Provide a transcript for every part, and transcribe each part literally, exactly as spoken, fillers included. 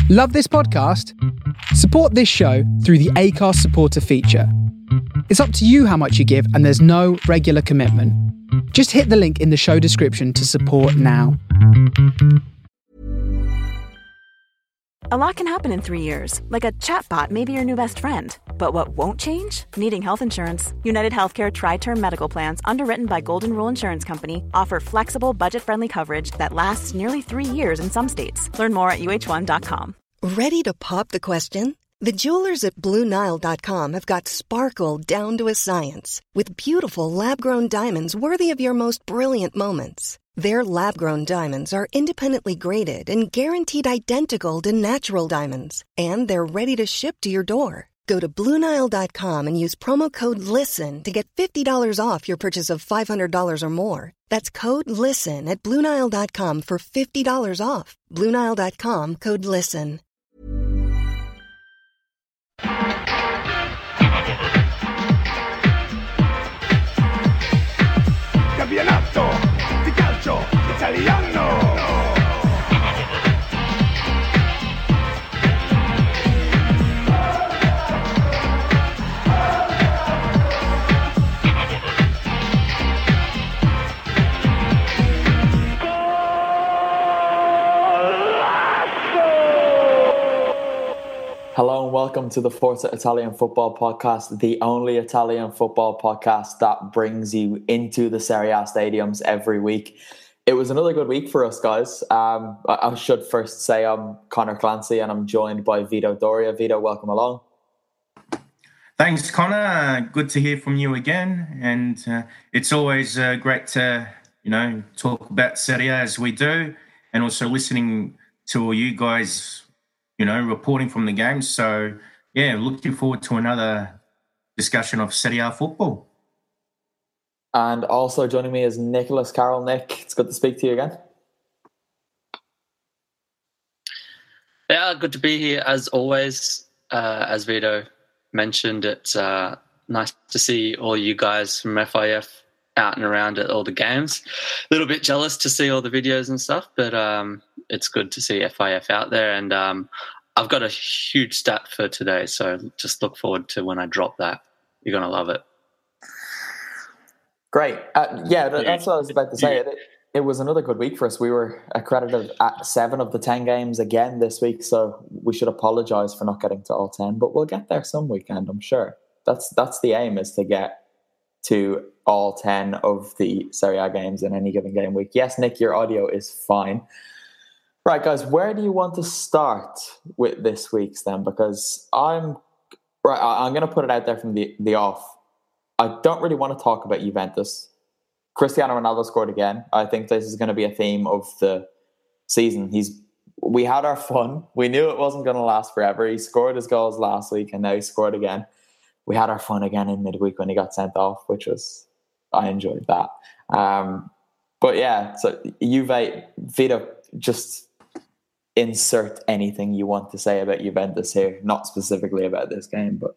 Love this podcast? Support this show through the Acast supporter feature. It's up to you how much you give, and there's no regular commitment. Just hit the link in the show description to support now. A lot can happen in three years, like a chatbot may be your new best friend. But what won't change? Needing health insurance. United Healthcare Tri-Term Medical Plans, underwritten by Golden Rule Insurance Company, offer flexible, budget-friendly coverage that lasts nearly three years in some states. Learn more at U H one dot com. Ready to pop the question? The jewelers at Blue Nile dot com have got sparkle down to a science with beautiful lab-grown diamonds worthy of your most brilliant moments. Their lab-grown diamonds are independently graded and guaranteed identical to natural diamonds, and they're ready to ship to your door. Go to Blue Nile dot com and use promo code LISTEN to get fifty dollars off your purchase of five hundred dollars or more. That's code LISTEN at Blue Nile dot com for fifty dollars off. Blue Nile dot com, code LISTEN. Campionato di calcio italiano. Hello and welcome to the Forza Italian Football Podcast, the only Italian football podcast that brings you into the Serie A stadiums every week. It was another good week for us, guys. Um, I should first say I'm Connor Clancy and I'm joined by Vito Doria. Vito, welcome along. Thanks, Connor. Good to hear from you again. And uh, it's always uh, great to, you know, talk about Serie A as we do, and also listening to all you guys, you know, reporting from the game. So, yeah, looking forward to another discussion of Serie A football. And also joining me is Nicholas Carroll. Nick, it's good to speak to you again. Yeah, good to be here as always. Uh, as Vito mentioned, it's uh, nice to see all you guys from F I F out and around at all the games. A little bit jealous to see all the videos and stuff, but um, it's good to see F I F out there. And um, I've got a huge stat for today, so just look forward to when I drop that. You're going to love it. Great. Uh, yeah, that's what I was about to say. It, it was another good week for us. We were accredited at seven of the ten games again this week, so we should apologise for not getting to all ten, but we'll get there some weekend, I'm sure. That's that's the aim, is to get to all ten of the Serie A games in any given game week. Yes, Nick, your audio is fine. Right, guys, where do you want to start with this week's then? Because I'm right. I'm going to put it out there from the, the off. I don't really want to talk about Juventus. Cristiano Ronaldo scored again. I think this is going to be a theme of the season. He's we had our fun. We knew it wasn't going to last forever. He scored his goals last week, and now he scored again. We had our fun again in midweek when he got sent off, which was I enjoyed that. Um, but yeah, so Juve, Vito, just insert anything you want to say about Juventus here, not specifically about this game, but.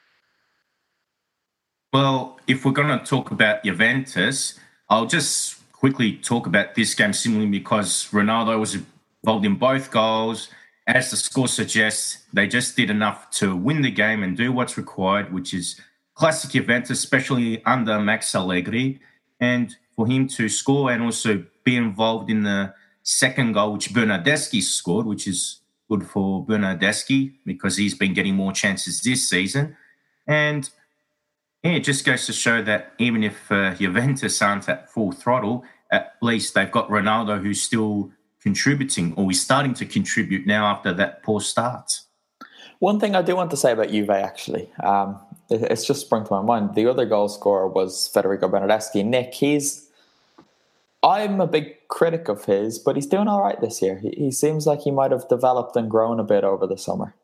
Well, if we're going to talk about Juventus, I'll just quickly talk about this game simply because Ronaldo was involved in both goals. As the score suggests, they just did enough to win the game and do what's required, which is classic Juventus, especially under Max Allegri. And for him to score and also be involved in the second goal, which Bernardeschi scored, which is good for Bernardeschi because he's been getting more chances this season. And yeah, it just goes to show that even if uh, Juventus aren't at full throttle, at least they've got Ronaldo who's still contributing, or he's starting to contribute now after that poor start. One thing I do want to say about Juve, actually, um, it, it's just sprung to my mind. The other goal scorer was Federico Bernardeschi. Nick, he's... I'm a big critic of his, but he's doing all right this year. He, he seems like he might have developed and grown a bit over the summer.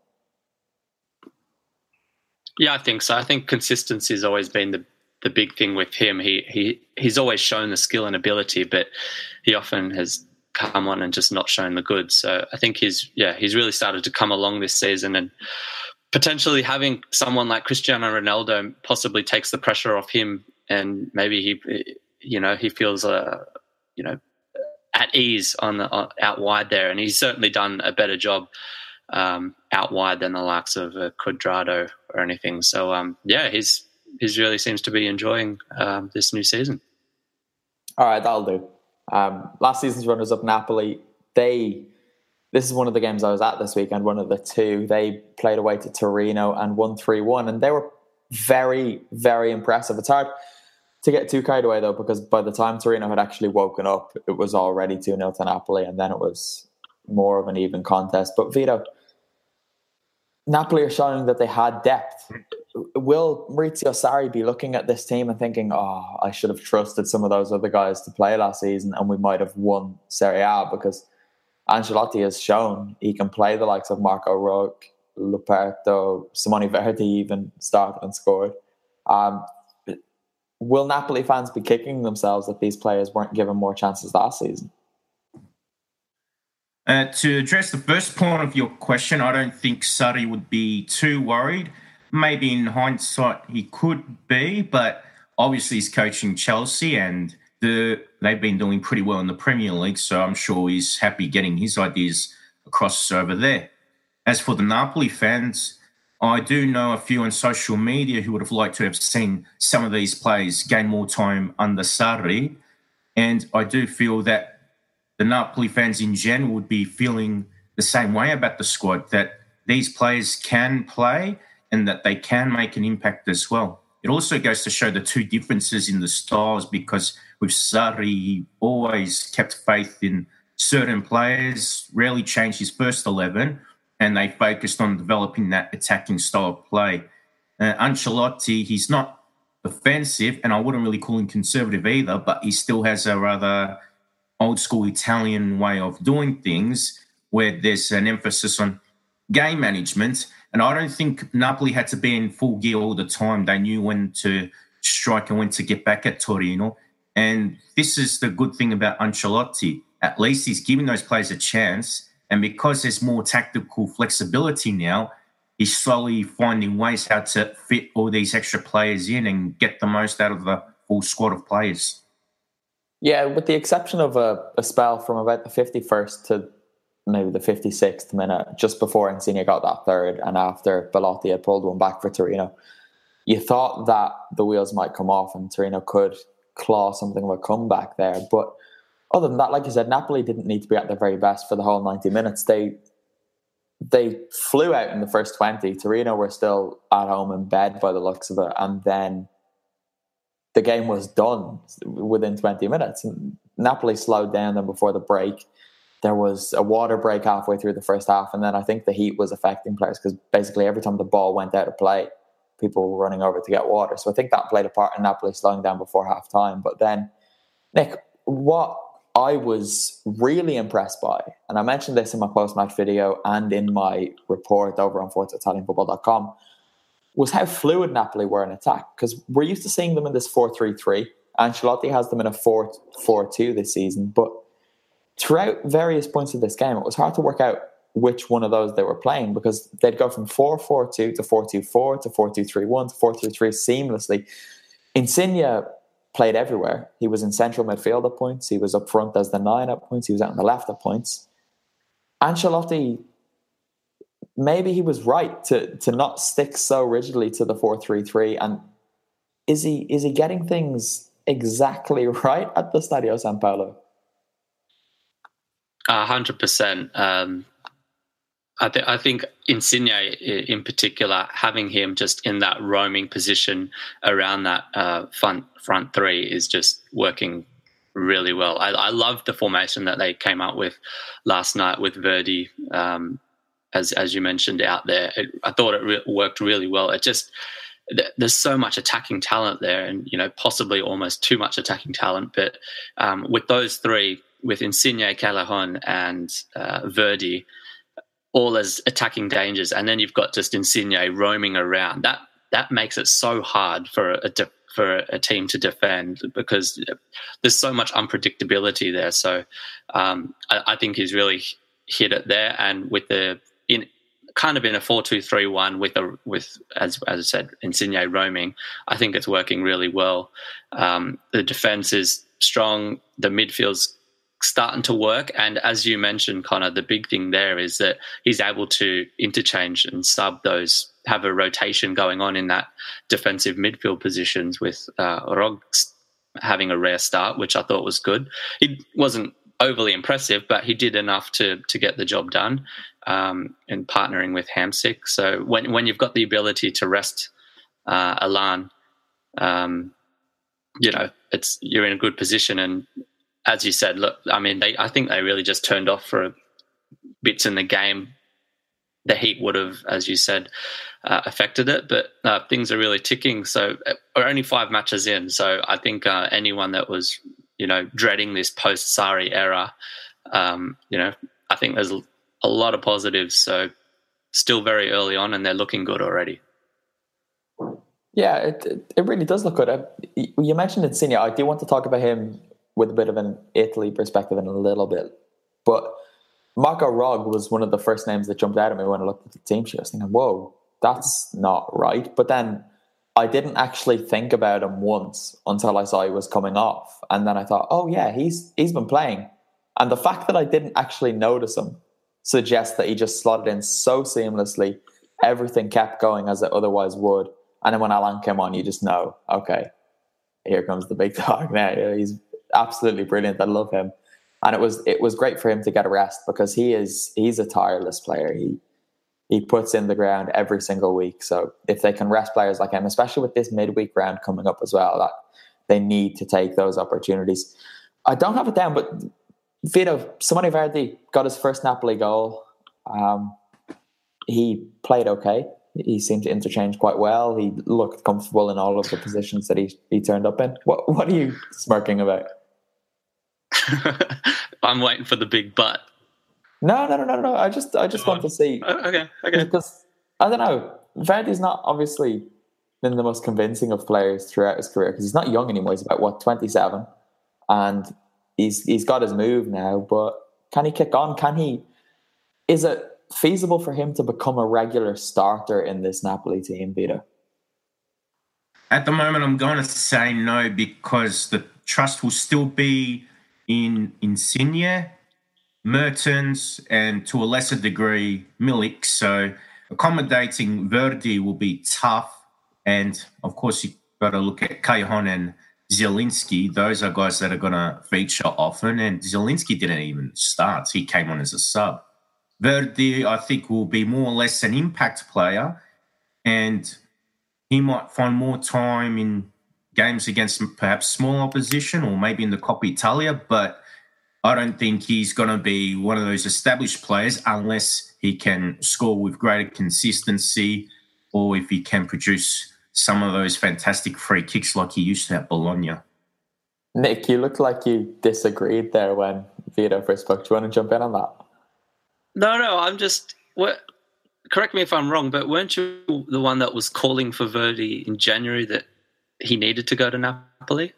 Yeah, I think so. I think consistency has always been the, the big thing with him. He he he's always shown the skill and ability, but he often has come on and just not shown the goods. So I think he's yeah he's really started to come along this season, and potentially having someone like Cristiano Ronaldo possibly takes the pressure off him, and maybe he you know he feels uh, you know at ease on the on, out wide there, and he's certainly done a better job um, out wide than the likes of uh, Cuadrado or anything. So, um, yeah, he's he's really seems to be enjoying um, this new season. All right, that'll do. Um, last season's runners-up Napoli, they... This is one of the games I was at this weekend, one of the two. They played away to Torino and won three one, and they were very, very impressive. It's hard to get too carried away, though, because by the time Torino had actually woken up, it was already two nil to Napoli, and then it was more of an even contest. But Vito, Napoli are showing that they had depth. Will Maurizio Sarri be looking at this team and thinking, oh, I should have trusted some of those other guys to play last season and we might have won Serie A? Because Ancelotti has shown he can play the likes of Marco Roque, Luperto, Simone Verdi even started and scored. Um, will Napoli fans be kicking themselves that these players weren't given more chances last season? Uh, to address the first point of your question, I don't think Sarri would be too worried. Maybe in hindsight he could be, but obviously he's coaching Chelsea and the, they've been doing pretty well in the Premier League, so I'm sure he's happy getting his ideas across over there. As for the Napoli fans, I do know a few on social media who would have liked to have seen some of these players gain more time under Sarri, and I do feel that the Napoli fans in general would be feeling the same way about the squad, that these players can play and that they can make an impact as well. It also goes to show the two differences in the styles, because with Sarri, he always kept faith in certain players, rarely changed his first eleven, and they focused on developing that attacking style of play. Uh, Ancelotti, he's not offensive, and I wouldn't really call him conservative either, but he still has a rather old-school Italian way of doing things where there's an emphasis on game management. And I don't think Napoli had to be in full gear all the time. They knew when to strike and when to get back at Torino. And this is the good thing about Ancelotti. At least he's giving those players a chance. And because there's more tactical flexibility now, he's slowly finding ways how to fit all these extra players in and get the most out of the full squad of players. Yeah, with the exception of a, a spell from about the fifty-first to maybe the fifty-sixth minute, just before Insigne got that third and after Belotti had pulled one back for Torino, you thought that the wheels might come off and Torino could claw something of a comeback there. But other than that, like you said, Napoli didn't need to be at their very best for the whole ninety minutes. They they flew out in the first twenty. Torino were still at home in bed by the looks of it. And then the game was done within twenty minutes. Napoli slowed down then before the break. There was a water break halfway through the first half, and then I think the heat was affecting players because basically every time the ball went out of play, people were running over to get water. So I think that played a part in Napoli slowing down before half time. But then, Nick, what I was really impressed by, and I mentioned this in my post-match video and in my report over on forza italian football dot com, was how fluid Napoli were in attack. Because we're used to seeing them in this four three three. Ancelotti has them in a four four two this season, but throughout various points of this game, it was hard to work out which one of those they were playing, because they'd go from four four two to four two four to four two three one to four three three seamlessly. Insigne played everywhere. He was in central midfield at points. He was up front as the nine at points. He was out on the left at points. Ancelotti, maybe he was right to, to not stick so rigidly to the four three three. And is he is he getting things exactly right at the Stadio San Paolo? A hundred percent. Um, I, th- I think Insigne in particular, having him just in that roaming position around that uh, front front three is just working really well. I, I love the formation that they came up with last night with Verdi, um, as as you mentioned out there. It, I thought it re- worked really well. It just th- there's so much attacking talent there, and you know possibly almost too much attacking talent. But um, with those three, with Insigne, Callejon, and uh, Verdi, all as attacking dangers, and then you've got just Insigne roaming around. That that makes it so hard for a de- for a team to defend, because there's so much unpredictability there. So um, I, I think he's really hit it there, and with the in kind of in a four two three one with a with as as I said, Insigne roaming, I think it's working really well. Um, the defense is strong. The midfield's starting to work. And as you mentioned, Connor, the big thing there is that he's able to interchange and sub those, have a rotation going on in that defensive midfield positions with uh, Rog having a rare start, which I thought was good. He wasn't overly impressive, but he did enough to to get the job done, um, and partnering with Hamsik. So when when you've got the ability to rest uh, Alan, um, you know, it's you're in a good position. And as you said, look, I mean, they I think they really just turned off for bits in the game. The heat would have, as you said, uh, affected it, but uh, things are really ticking. So we're only five matches in. So I think uh, anyone that was, you know, dreading this post-Sarri era, um, you know, I think there's a lot of positives. So still very early on, and they're looking good already. Yeah, it it, it really does look good. I, you mentioned Insigne. I do want to talk about him with a bit of an Italy perspective in a little bit, but Marco Rog was one of the first names that jumped out at me when I looked at the team sheet. I was thinking, whoa, that's not right. But then I didn't actually think about him once until I saw he was coming off. And then I thought, oh yeah, he's he's been playing. And the fact that I didn't actually notice him suggests that he just slotted in so seamlessly. Everything kept going as it otherwise would. And then when Alan came on, you just know, okay, here comes the big dog now. He's absolutely brilliant. I love him. And it was it was great for him to get a rest, because he is he's a tireless player. He he puts in the ground every single week. So if they can rest players like him, especially with this midweek round coming up as well, that they need to take those opportunities. I don't have it down, but Vito, Simone Verdi got his first Napoli goal. Um, he played okay. He seemed to interchange quite well. He looked comfortable in all of the positions that he he turned up in. What what are you smirking about? I'm waiting for the big but. No, no, no, no, no. I just, I just want to see. Okay, okay. Because I don't know, Verdi's not obviously been the most convincing of players throughout his career, because he's not young anymore. He's about what, twenty-seven, and he's he's got his move now. But can he kick on? Can he? Is it feasible for him to become a regular starter in this Napoli team, Vito? At the moment, I'm going to say no, because the trust will still be in Insigne, Mertens, and to a lesser degree, Milik. So accommodating Verdi will be tough. And of course, you've got to look at Callejon and Zielinski. Those are guys that are going to feature often. And Zielinski didn't even start. He came on as a sub. Verdi, I think, will be more or less an impact player. And he might find more time in games against perhaps small opposition, or maybe in the Coppa Italia, but I don't think he's going to be one of those established players unless he can score with greater consistency, or if he can produce some of those fantastic free kicks like he used to at Bologna. Nick, you look like you disagreed there when Vito first spoke. Do you want to jump in on that? No, no, I'm just... What, correct me if I'm wrong, but weren't you the one that was calling for Verdi in January that he needed to go to Napoli?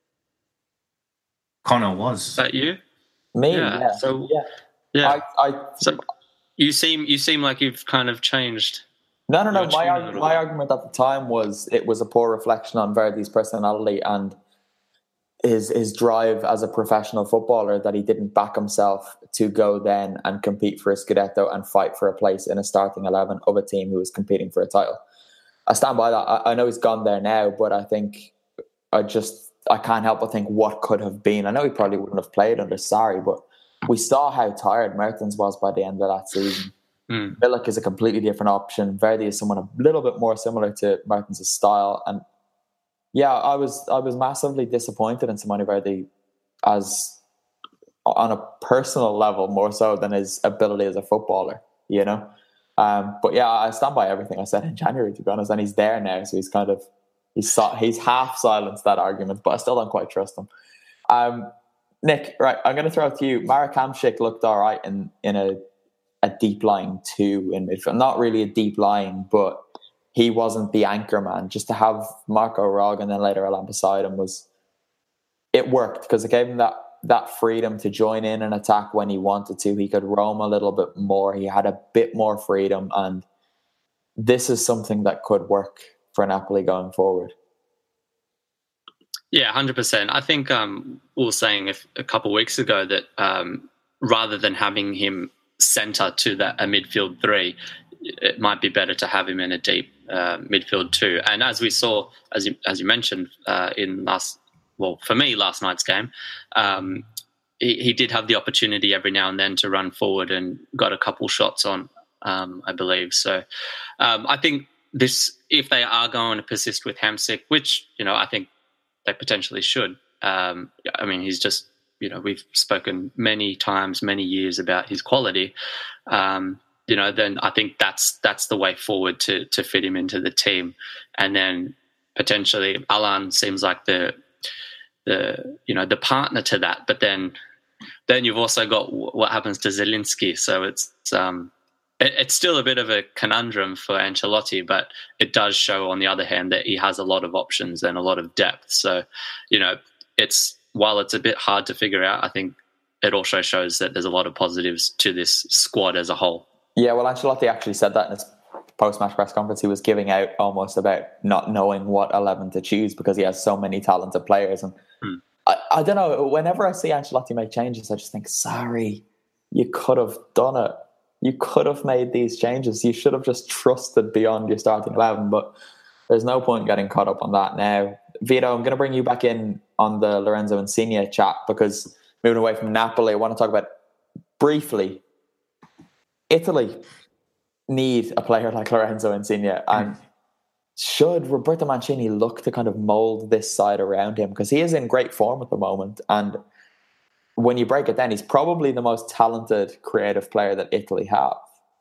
Connor was. Is that you? Me, yeah. yeah. So, yeah. yeah. I, I, so you seem you seem like you've kind of changed. No, no, no. My, arg- my argument at the time was it was a poor reflection on Verdi's personality and his his drive as a professional footballer, that he didn't back himself to go then and compete for a Scudetto and fight for a place in a starting eleven of a team who was competing for a title. I stand by that. I, I know he's gone there now, but I think I just I can't help but think what could have been. I know he probably wouldn't have played under Sarri, but we saw how tired Mertens was by the end of that season. Mm. Milik is a completely different option. Verdi is someone a little bit more similar to Mertens' style, and yeah, I was I was massively disappointed in Simone Verdi, as on a personal level more so than his ability as a footballer, you know. Um, but yeah, I stand by everything I said in January, to be honest, and he's there now, so he's kind of he's he's half silenced that argument, but I still don't quite trust him. Um, Nick, right, I'm going to throw it to you. Marek Hamsik looked all right in in a a deep line two in midfield, not really a deep line, but he wasn't the anchor man. Just to have Marco Rog and then later Alan beside him was it worked, because it gave him that. that freedom to join in an attack when he wanted to. He could roam a little bit more. He had a bit more freedom, and this is something that could work for Napoli going forward. Yeah, one hundred percent. I think um, we were saying a, a couple of weeks ago that um, rather than having him centre to that a midfield three, it might be better to have him in a deep uh, midfield two. And as we saw, as you, as you mentioned uh, in last, well, for me, last night's game, um, he, he did have the opportunity every now and then to run forward and got a couple shots on, um, I believe. So um, I think this, if they are going to persist with Hamsik, which, you know, I think they potentially should. Um, I mean, he's just, you know, we've spoken many times, many years about his quality. Um, you know, then I think that's that's the way forward to to fit him into the team, and then potentially Alan seems like the the you know the partner to that. But then then you've also got what happens to Zielinski. So it's um, it, it's still a bit of a conundrum for Ancelotti, but it does show on the other hand that he has a lot of options and a lot of depth. So you know, it's while it's a bit hard to figure out, I think it also shows that there's a lot of positives to this squad as a whole. Yeah, well, Ancelotti actually said that in his post-match press conference. He was giving out almost about not knowing what eleven to choose because he has so many talented players. And hmm. I, I don't know, whenever I see Ancelotti make changes, I just think, sorry, you could have done it. You could have made these changes. You should have just trusted beyond your starting eleven. But there's no point getting caught up on that now. Vito, I'm going to bring you back in on the Lorenzo Insigne chat because moving away from Napoli, I want to talk about briefly Italy need a player like Lorenzo Insigne, and should Roberto Mancini look to kind of mould this side around him because he is in great form at the moment, and when you break it down, he's probably the most talented creative player that Italy have.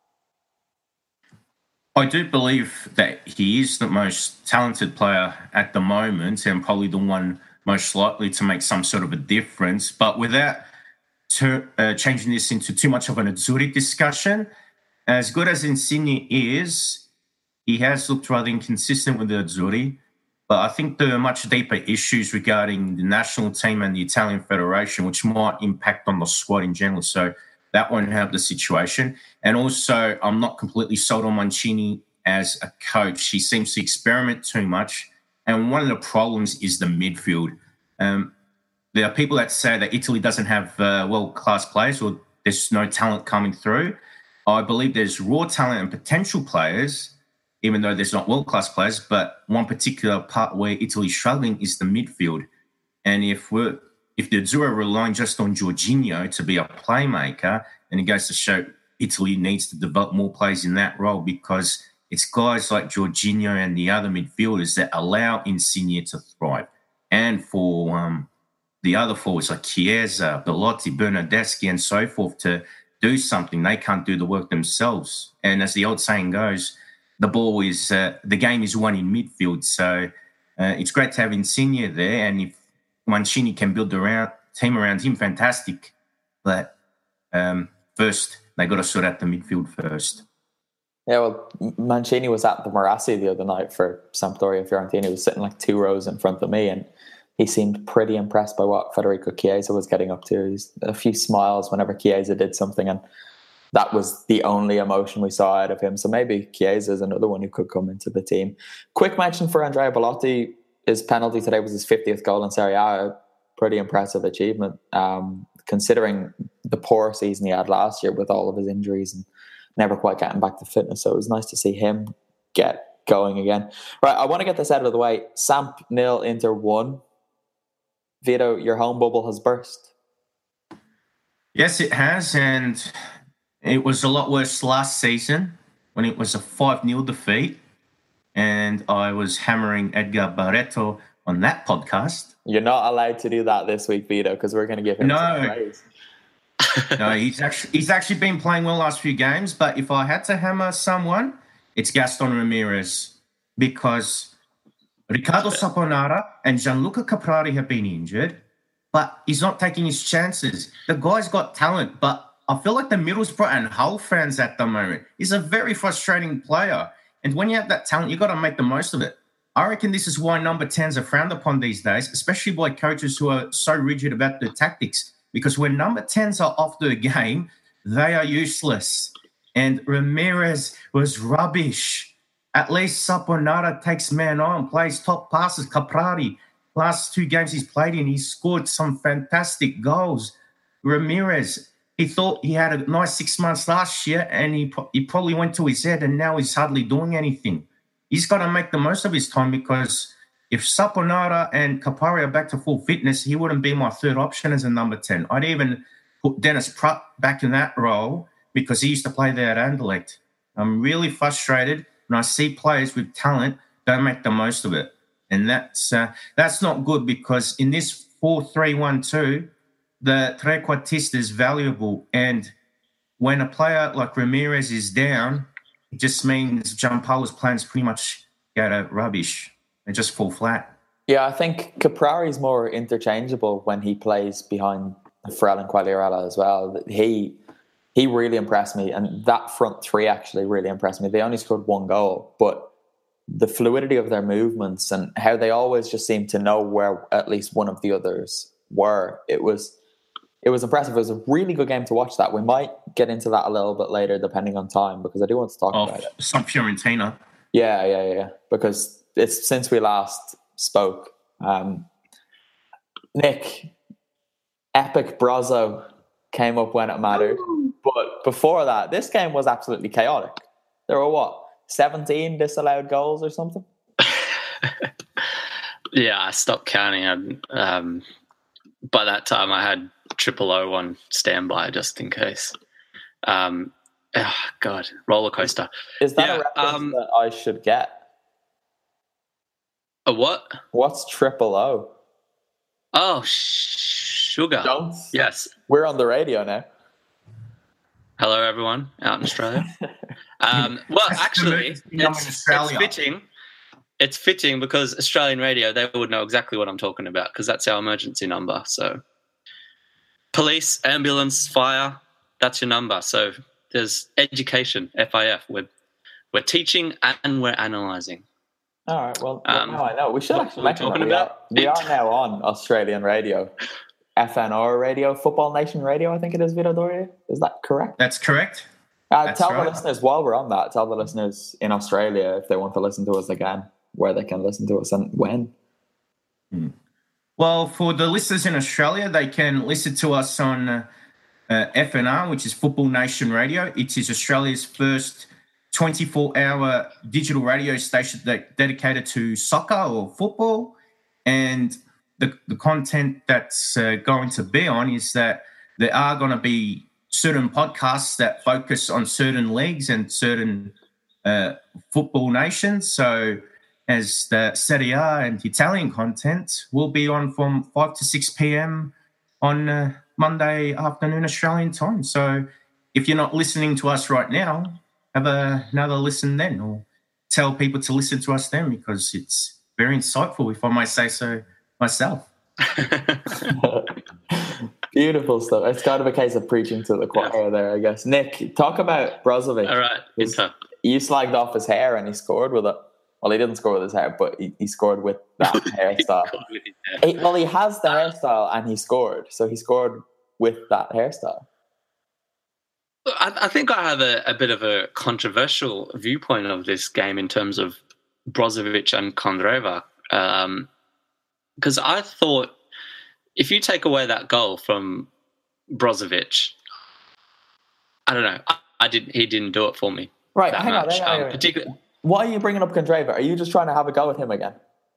I do believe that he is the most talented player at the moment and probably the one most likely to make some sort of a difference, but without To, uh, changing this into too much of an Azzurri discussion. As good as Insigne is, he has looked rather inconsistent with the Azzurri, but I think there are much deeper issues regarding the national team and the Italian Federation, which might impact on the squad in general, so that won't help the situation. And also, I'm not completely sold on Mancini as a coach. He seems to experiment too much, and one of the problems is the midfield. Um, There are people that say that Italy doesn't have uh, world-class players or there's no talent coming through. I believe there's raw talent and potential players, even though there's not world-class players, but one particular part where Italy's struggling is the midfield. And if we're if the Azzurri are relying just on Jorginho to be a playmaker, then it goes to show Italy needs to develop more players in that role because it's guys like Jorginho and the other midfielders that allow Insigne to thrive. And for... Um, the other forwards like Chiesa, Belotti, Bernardeschi, and so forth to do something. They can't do the work themselves. And as the old saying goes, the ball is uh, the game is won in midfield. So uh, it's great to have Insigne there, and if Mancini can build a around, team around him, fantastic. But um, first, they got to sort out the midfield first. Yeah, well, Mancini was at the Marassi the other night for Sampdoria Fiorentina. He was sitting like two rows in front of me, and he seemed pretty impressed by what Federico Chiesa was getting up to. He's a few smiles whenever Chiesa did something, and that was the only emotion we saw out of him. So maybe Chiesa is another one who could come into the team. Quick mention for Andrea Belotti. His penalty today was his fiftieth goal in Serie A. Pretty impressive achievement, um, considering the poor season he had last year with all of his injuries and never quite getting back to fitness. So it was nice to see him get going again. Right, I want to get this out of the way. Samp nil, Inter one. Vito, your home bubble has burst. Yes, it has, and it was a lot worse last season when it was a five nil defeat, and I was hammering Edgar Barreto on that podcast. You're not allowed to do that this week, Vito, because we're going to give him no. some praise. no, he's actually he's actually been playing well last few games, but if I had to hammer someone, it's Gaston Ramirez, because Riccardo Saponara and Gianluca Caprari have been injured, but he's not taking his chances. The guy's got talent, but I feel like the Middlesbrough and Hull fans at the moment, he's a very frustrating player. And when you have that talent, you've got to make the most of it. I reckon this is why number tens are frowned upon these days, especially by coaches who are so rigid about their tactics. Because when number tens are off the game, they are useless. And Ramirez was rubbish. At least Saponara takes man on, plays top passes. Caprari last two games he's played in, he's scored some fantastic goals. Ramirez, he thought he had a nice six months last year, and he he probably went to his head, and now he's hardly doing anything. He's got to make the most of his time, because if Saponara and Kapari are back to full fitness, he wouldn't be my third option as a number ten. I'd even put Dennis Pratt back in that role, because he used to play there at Anderlecht. I'm really frustrated when I see players with talent don't make the most of it. And that's uh, that's not good, because in this four three one two, the trequartista is valuable. And when a player like Ramirez is down, it just means Gianpaolo's plans pretty much go to rubbish and just fall flat. Yeah, I think Caprari's more interchangeable when he plays behind Farrell and Quagliarella as well. He he really impressed me, and that front three actually really impressed me. They only scored one goal, but the fluidity of their movements and how they always just seemed to know where at least one of the others were, it was it was impressive. It was a really good game to watch. That we might get into that a little bit later, depending on time, because I do want to talk oh, about it. Some Fiorentina. Yeah, yeah, yeah. Because it's since we last spoke. Um, Nick, epic Brozzo came up when it mattered. But before that, this game was absolutely chaotic. There were, what, seventeen disallowed goals or something? Yeah, I stopped counting. And, um, by that time, I had triple O on standby just in case. Um, oh, God, roller coaster. Is that yeah, a reference um, that I should get? A what? What's triple O? Oh, sugar. Don't. Yes. We're on the radio now. Hello, everyone out in Australia. um, well, actually, it's, it's fitting. It's fitting because Australian radio, they would know exactly what I'm talking about, because that's our emergency number. So police, ambulance, fire, that's your number. So there's education, F I F. We're, we're teaching and we're analysing. All right, well, Um, now I know. We should what actually were we mention that. talking We are, about? we are now on Australian radio. F N R radio, Football Nation radio, I think it is, Vito Doria. Is that correct? That's correct. Uh, That's tell right. the listeners, while we're on that, tell the listeners in Australia, if they want to listen to us again, where they can listen to us and when. Hmm. Well, for the listeners in Australia, they can listen to us on uh, uh, F N R, which is Football Nation Radio. It is Australia's first twenty-four hour digital radio station that dedicated to soccer or football. And the, the content that's uh, going to be on is that there are going to be certain podcasts that focus on certain leagues and certain uh, football nations. So as the Serie A and Italian content will be on from five to six p.m. on uh, Monday afternoon Australian time. So if you're not listening to us right now, have a, another listen then, or tell people to listen to us then, because it's very insightful, if I may say so myself. Beautiful stuff. It's kind of a case of preaching to the choir yeah. there, I guess. Nick, talk about Brozovic. All right. You slagged off his hair and he scored with it. Well, he didn't score with his hair, but he, he scored with that hairstyle. with his hair. He, well, he has the hairstyle and he scored. So he scored with that hairstyle. I, I think I have a, a bit of a controversial viewpoint of this game in terms of Brozovic and Kondreva. Um, because I thought if you take away that goal from Brozovic, I don't know, I, I didn't. He didn't do it for me. Right, that hang on. much. Hang on, um, hang on. particularly, Why are you bringing up Kondreva? Are you just trying to have a go at him again?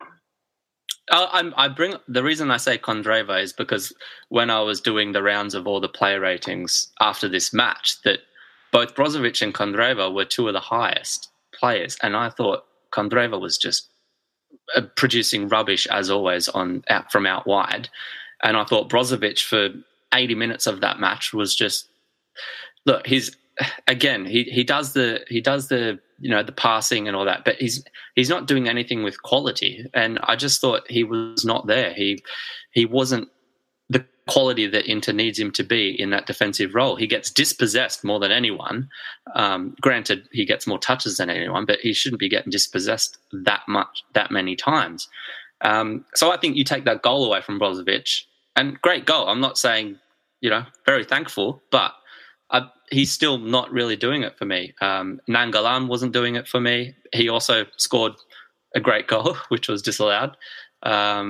I, I bring the reason I say Kondreva is because when I was doing the rounds of all the player ratings after this match, that both Brozovic and Kondreva were two of the highest players, and I thought Kondreva was just uh, producing rubbish as always on out from out wide, and I thought Brozovic for eighty minutes of that match was just look. He's again he he does the he does the you know the passing and all that, but he's he's not doing anything with quality, and I just thought he was not there. He he wasn't the quality that Inter needs him to be in that defensive role. He gets dispossessed more than anyone. Um, granted, he gets more touches than anyone, but he shouldn't be getting dispossessed that much, that many times. Um, so I think you take that goal away from Brozovic, and great goal. I'm not saying, you know, very thankful, but I, he's still not really doing it for me. Um, Nangalan wasn't doing it for me. He also scored a great goal, which was disallowed. Um,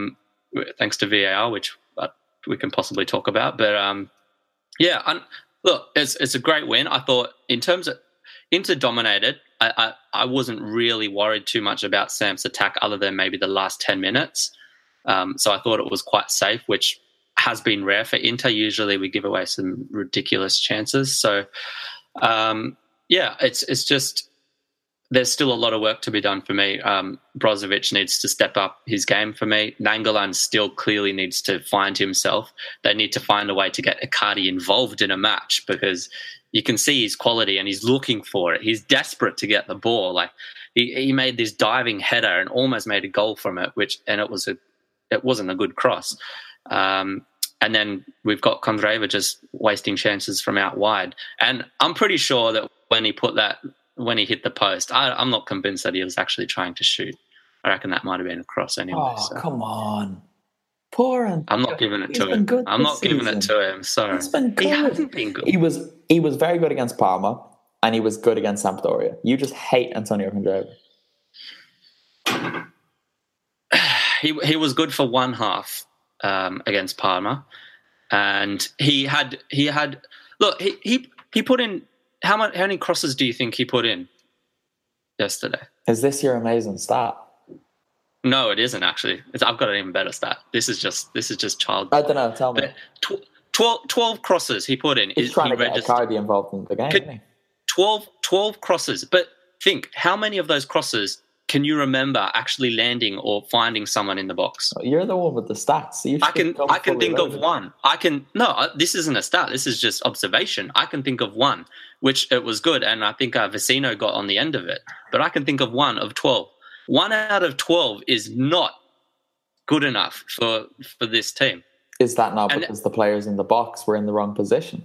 thanks to V A R, which uh, we can possibly talk about. But um, yeah, I'm, look, it's it's a great win. I thought in terms of Inter dominated. I, I, I wasn't really worried too much about Sam's attack other than maybe the last ten minutes. Um, so I thought it was quite safe, which has been rare for Inter. Usually we give away some ridiculous chances. So, um, yeah, it's it's just there's still a lot of work to be done for me. Um, Brozovic needs to step up his game for me. Nainggolan still clearly needs to find himself. They need to find a way to get Icardi involved in a match because you can see his quality and he's looking for it. He's desperate to get the ball. Like he, he made this diving header and almost made a goal from it, which and it was a it wasn't a good cross. Um, and then we've got Kondreva just wasting chances from out wide. And I'm pretty sure that when he put that when he hit the post, I, I'm not convinced that he was actually trying to shoot. I reckon that might have been a cross anyway. Oh, so. Come on. Poor and I'm not giving it to him. I'm not season. giving it to him. Sorry. He's been good. He hasn't been good. He was he was very good against Parma and he was good against Sampdoria. You just hate Antonio Kondreva. he he was good for one half um, against Parma. And he had he had look, he he, he put in how much how many crosses do you think he put in yesterday? Is this your amazing stat? No, it isn't actually. It's, I've got an even better stat. This is just this is just child. I don't know. Tell me. Tw- twelve, twelve crosses he put in. He's is, trying he to get registered. Icardi involved in the game. Could, isn't he? twelve, twelve crosses. But think, how many of those crosses can you remember actually landing or finding someone in the box? You're the one with the stats. So you I can I can think loaded. of one. I can no. This isn't a stat. This is just observation. I can think of one, which it was good, and I think uh, Vecino got on the end of it. But I can think of one of twelve. One out of twelve is not good enough for for this team. Is that not and, because the players in the box were in the wrong position?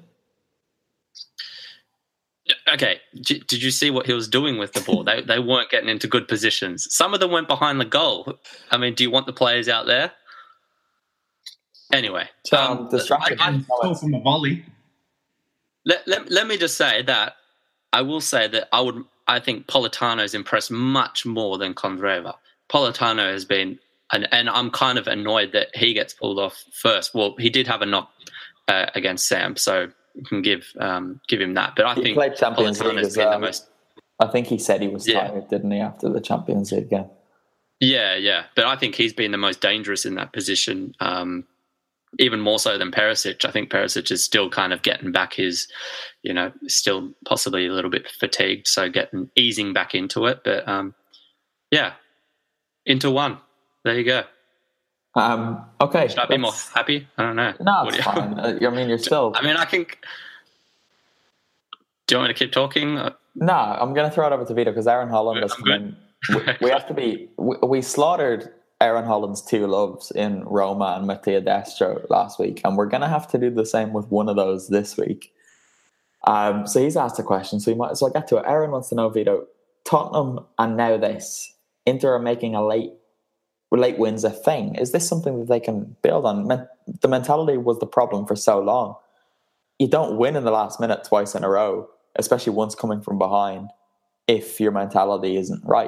Okay, did, did you see what he was doing with the ball? they they weren't getting into good positions. Some of them went behind the goal. I mean, do you want the players out there? Anyway, so, um, distracted. I, I, from a volley. Let, let let me just say that I will say that I would. I think Politano's impressed much more than Kondreva. Politano has been, and, and I'm kind of annoyed that he gets pulled off first. Well, he did have a knock uh, against Sam, so you can give um, give him that. But I he think played Champions League Politano's as been well. the most. I think he said he was Yeah. tired, didn't he, after the Champions League game? Yeah, yeah. But I think he's been the most dangerous in that position, um, even more so than Perisic. I think Perisic is still kind of getting back his, you know, still possibly a little bit fatigued, so getting easing back into it. But um, yeah, into one. There you go. Um, okay. Should I be more happy? I don't know. No, What it's do you- fine. Uh, I mean, you're still... I mean, I can... Do you want me to keep talking? No, I'm going to throw it over to Vito because Aaron Holland has I'm come in. We, we have to be... We, we slaughtered Aaron Holland's two loves in Roma and Mattia Destro last week, and we're going to have to do the same with one of those this week. Um, so he's asked a question, so we might as well get to it. Aaron wants to know, Vito, Tottenham and now this, Inter are making a late late wins a thing. Is this something that they can build on? Men- the mentality was the problem for so long. You don't win in the last minute twice in a row, especially once coming from behind, if your mentality isn't right.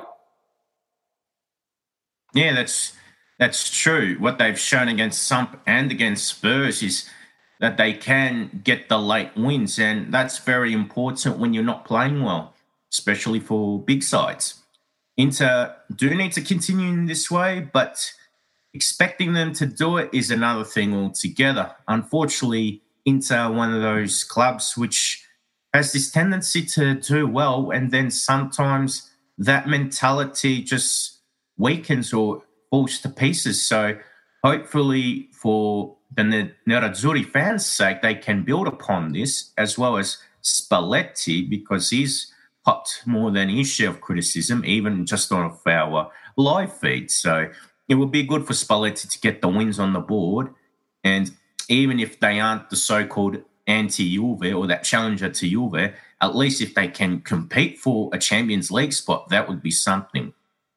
Yeah, that's that's true. What they've shown against Sump and against Spurs is that they can get the late wins, and that's very important when you're not playing well, especially for big sides. Inter do need to continue in this way, but expecting them to do it is another thing altogether. Unfortunately, Inter are one of those clubs which has this tendency to do well, and then sometimes that mentality just weakens or falls to pieces. So hopefully for the Nerazzurri fans' sake, they can build upon this, as well as Spalletti, because he's popped more than his share of criticism, even just on our live feed. So it would be good for Spalletti to get the wins on the board. And even if they aren't the so-called anti-Juve or that challenger to Juve, at least if they can compete for a Champions League spot, that would be something.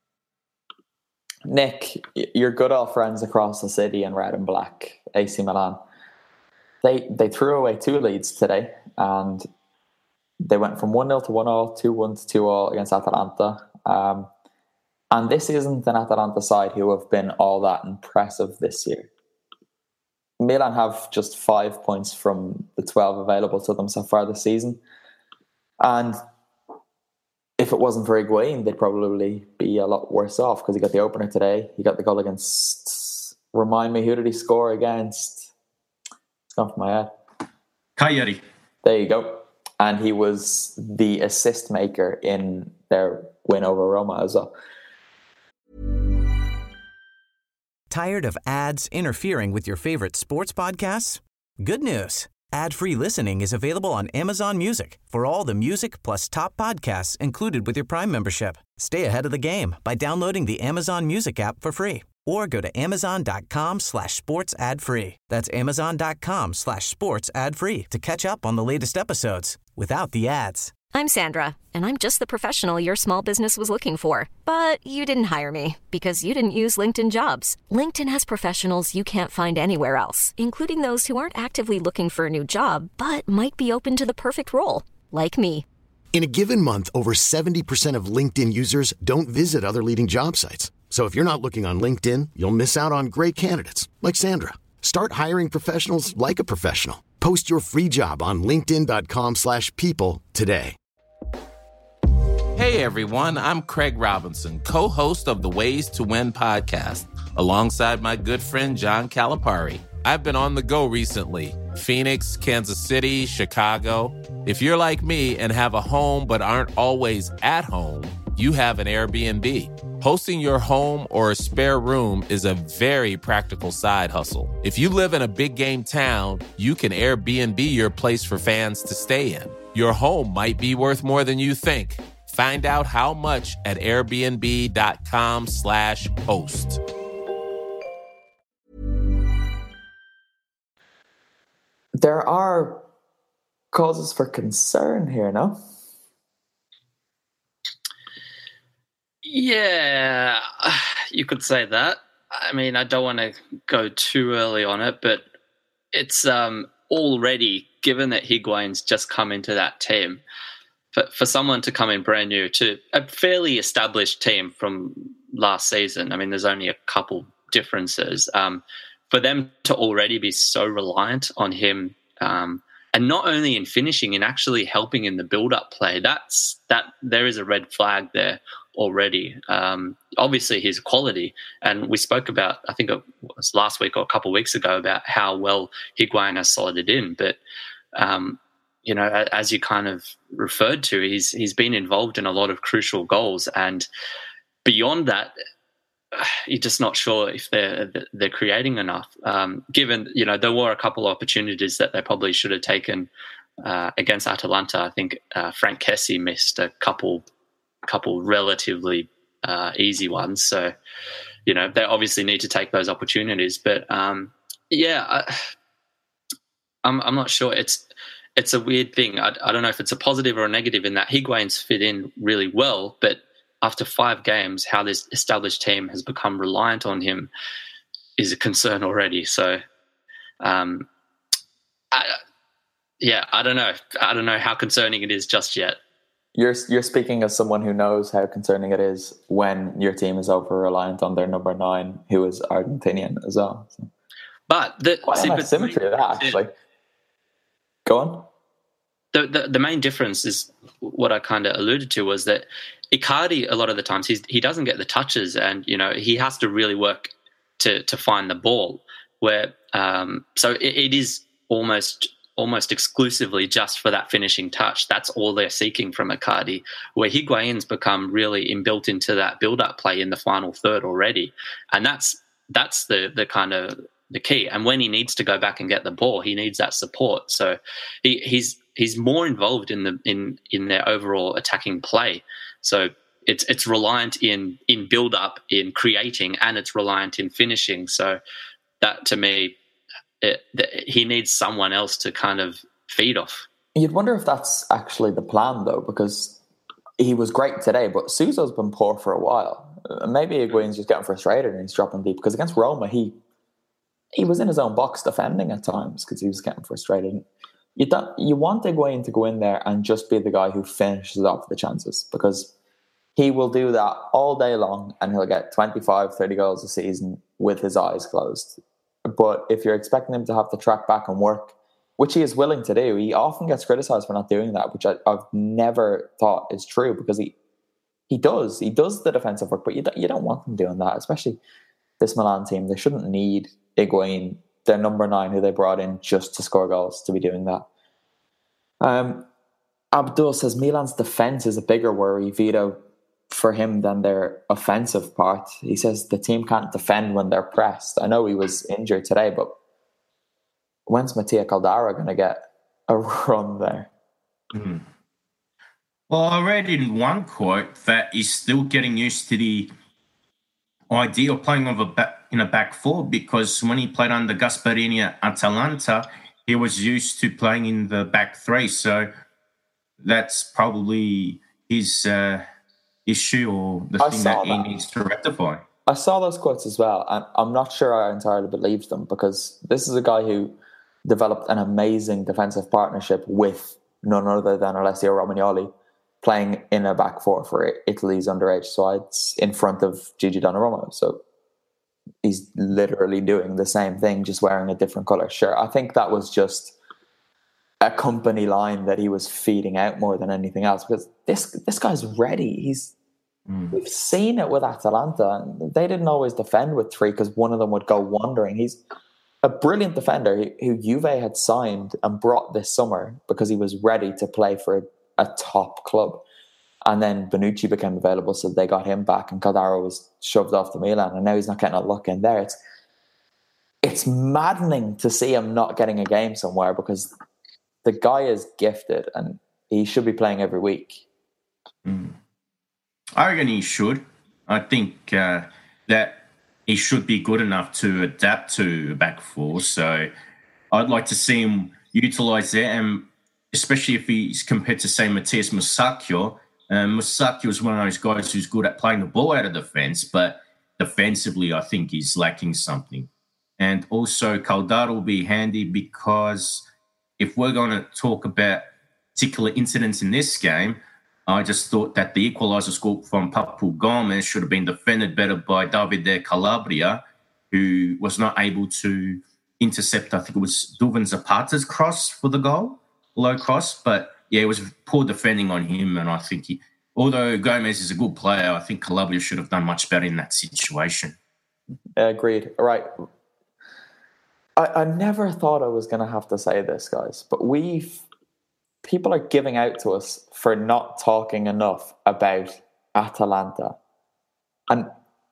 Nick, your good old friends across the city in red and black, A C Milan, they they threw away two leads today, and they went from one nil to one all, two one to two all against Atalanta. Um, And this isn't an Atalanta side who have been all that impressive this year. Milan have just five points from the twelve available to them so far this season. And if it wasn't for Higuain, they'd probably be a lot worse off because he got the opener today. He got the goal against... Remind me, who did he score against? It's gone from my head. Cagliari. There you go. And he was the assist maker in their win over Roma as well. Tired of ads interfering with your favorite sports podcasts? Good news. Ad-free listening is available on Amazon Music for all the music plus top podcasts included with your Prime membership. Stay ahead of the game by downloading the Amazon Music app for free or go to amazon.com slash sports ad free. That's amazon.com slash sports ad free to catch up on the latest episodes without the ads. I'm Sandra, and I'm just the professional your small business was looking for. But you didn't hire me because you didn't use LinkedIn Jobs. LinkedIn has professionals you can't find anywhere else, including those who aren't actively looking for a new job, but might be open to the perfect role, like me. In a given month, over seventy percent of LinkedIn users don't visit other leading job sites. So if you're not looking on LinkedIn, you'll miss out on great candidates like Sandra. Start hiring professionals like a professional. Post your free job on linkedin.com slash people today. Hey everyone, I'm Craig Robinson, co-host of the Ways to Win podcast, alongside my good friend John Calipari. I've been on the go recently. Phoenix, Kansas City, Chicago. If you're like me and have a home but aren't always at home, you have an Airbnb. Hosting your home or a spare room is a very practical side hustle. If you live in a big game town, you can Airbnb your place for fans to stay in. Your home might be worth more than you think. Find out how much at airbnb.com slash host. There are causes for concern here, no? Yeah, you could say that. I mean, I don't want to go too early on it, but it's um, already, given that Higuain's just come into that team, for, for someone to come in brand new to a fairly established team from last season, I mean, there's only a couple differences. Um, for them to already be so reliant on him, um, and not only in finishing, in actually helping in the build-up play, that's that there is a red flag there already. Um, obviously, his quality, and we spoke about, I think it was last week or a couple of weeks ago, about how well Higuain has slotted in. But um, you know, as you kind of referred to, he's he's been involved in a lot of crucial goals, and beyond that, you're just not sure if they're they're creating enough. Um, given, you know, there were a couple of opportunities that they probably should have taken uh, against Atalanta. I think uh, Frank Kessie missed a couple couple relatively uh, easy ones. So, you know, they obviously need to take those opportunities. But um, yeah, I, I'm I'm not sure. It's it's a weird thing. I, I don't know if it's a positive or a negative in that Higuain's fit in really well, but after five games, how this established team has become reliant on him is a concern already. So, um, I, yeah, I don't know. I don't know how concerning it is just yet. You're you're speaking as someone who knows how concerning it is when your team is over reliant on their number nine, who is Argentinian as well. So. But the quite see, a but symmetry of that, actually. Go on. The, the the main difference is what I kind of alluded to, was that Icardi, a lot of the times, he's, he doesn't get the touches, and you know he has to really work to to find the ball. Where um, so it, it is almost almost exclusively just for that finishing touch. That's all they're seeking from Icardi. Where Higuain's become really inbuilt into that build-up play in the final third already, and that's that's the the kind of the key. And when he needs to go back and get the ball, he needs that support. So he, he's he's more involved in the in in their overall attacking play. So it's it's reliant in in build up, in creating, and it's reliant in finishing. So that, to me, it, it, he needs someone else to kind of feed off. You'd wonder if that's actually the plan, though, because he was great today, but Suso's been poor for a while. Maybe Higuain's just getting frustrated and he's dropping deep, because against Roma, he he was in his own box defending at times because he was getting frustrated. You don't, you want Higuain to go in there and just be the guy who finishes off the chances, because he will do that all day long and he'll get twenty-five, thirty goals a season with his eyes closed. But if you're expecting him to have to track back and work, which he is willing to do, he often gets criticised for not doing that, which I, I've never thought is true, because he he does. He does the defensive work, but you don't, you don't want him doing that, especially this Milan team. They shouldn't need Higuain, their number nine, who they brought in just to score goals, to be doing that. Um, Abdul says Milan's defence is a bigger worry, Vito, for him than their offensive part. He says the team can't defend when they're pressed. I know he was injured today, but when's Mattia Caldara going to get a run there? Mm. Well, I read in one quote that he's still getting used to the idea of playing of a back, in a back four, because when he played under Gasperini at Atalanta, he was used to playing in the back three. So that's probably his uh, issue, or the I thing that he that. needs to rectify. I saw those quotes as well, and I'm not sure I entirely believe them, because this is a guy who developed an amazing defensive partnership with none other than Alessio Romagnoli, playing in a back four for Italy's underage sides in front of Gigi Donnarumma. So he's literally doing the same thing, just wearing a different colour shirt. I think that was just a company line that he was feeding out more than anything else, because this this guy's ready. He's mm. We've seen it with Atalanta, and they didn't always defend with three because one of them would go wandering. He's a brilliant defender who Juve had signed and brought this summer because he was ready to play for a, a top club. And then Bonucci became available, so they got him back, and Caldara was shoved off to Milan, and now he's not getting a look in there. It's it's maddening to see him not getting a game somewhere, because the guy is gifted and he should be playing every week. Mm. I reckon he should. I think uh, that he should be good enough to adapt to a back four. So I'd like to see him utilise that, and especially if he's compared to, say, Matthias Musacchio. Um, Musacchio is one of those guys who's good at playing the ball out of defence, but defensively I think he's lacking something. And also Caldara will be handy, because if we're going to talk about particular incidents in this game, I just thought that the equaliser score from Papu Gomez should have been defended better by Davide Calabria, who was not able to intercept, I think it was Duvan Zapata's cross for the goal, low cross. But yeah, it was poor defending on him, and I think he, although Gomez is a good player, I think Calabria should have done much better in that situation. Uh, agreed. All right. I, I never thought I was going to have to say this, guys, but we've people are giving out to us for not talking enough about Atalanta. And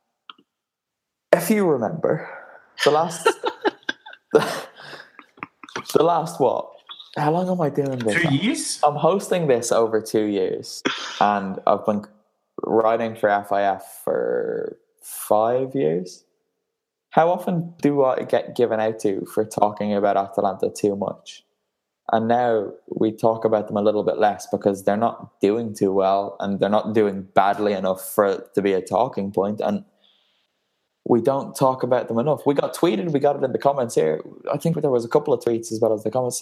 if you remember, the last, the, the last what? How long am I doing this? Two years? I'm hosting this over two years, and I've been writing for F I F for five years. How often do I get given out to for talking about Atalanta too much? And now we talk about them a little bit less because they're not doing too well, and they're not doing badly enough for it to be a talking point. And we don't talk about them enough. We got tweeted, we got it in the comments here. I think there was a couple of tweets as well as the comments.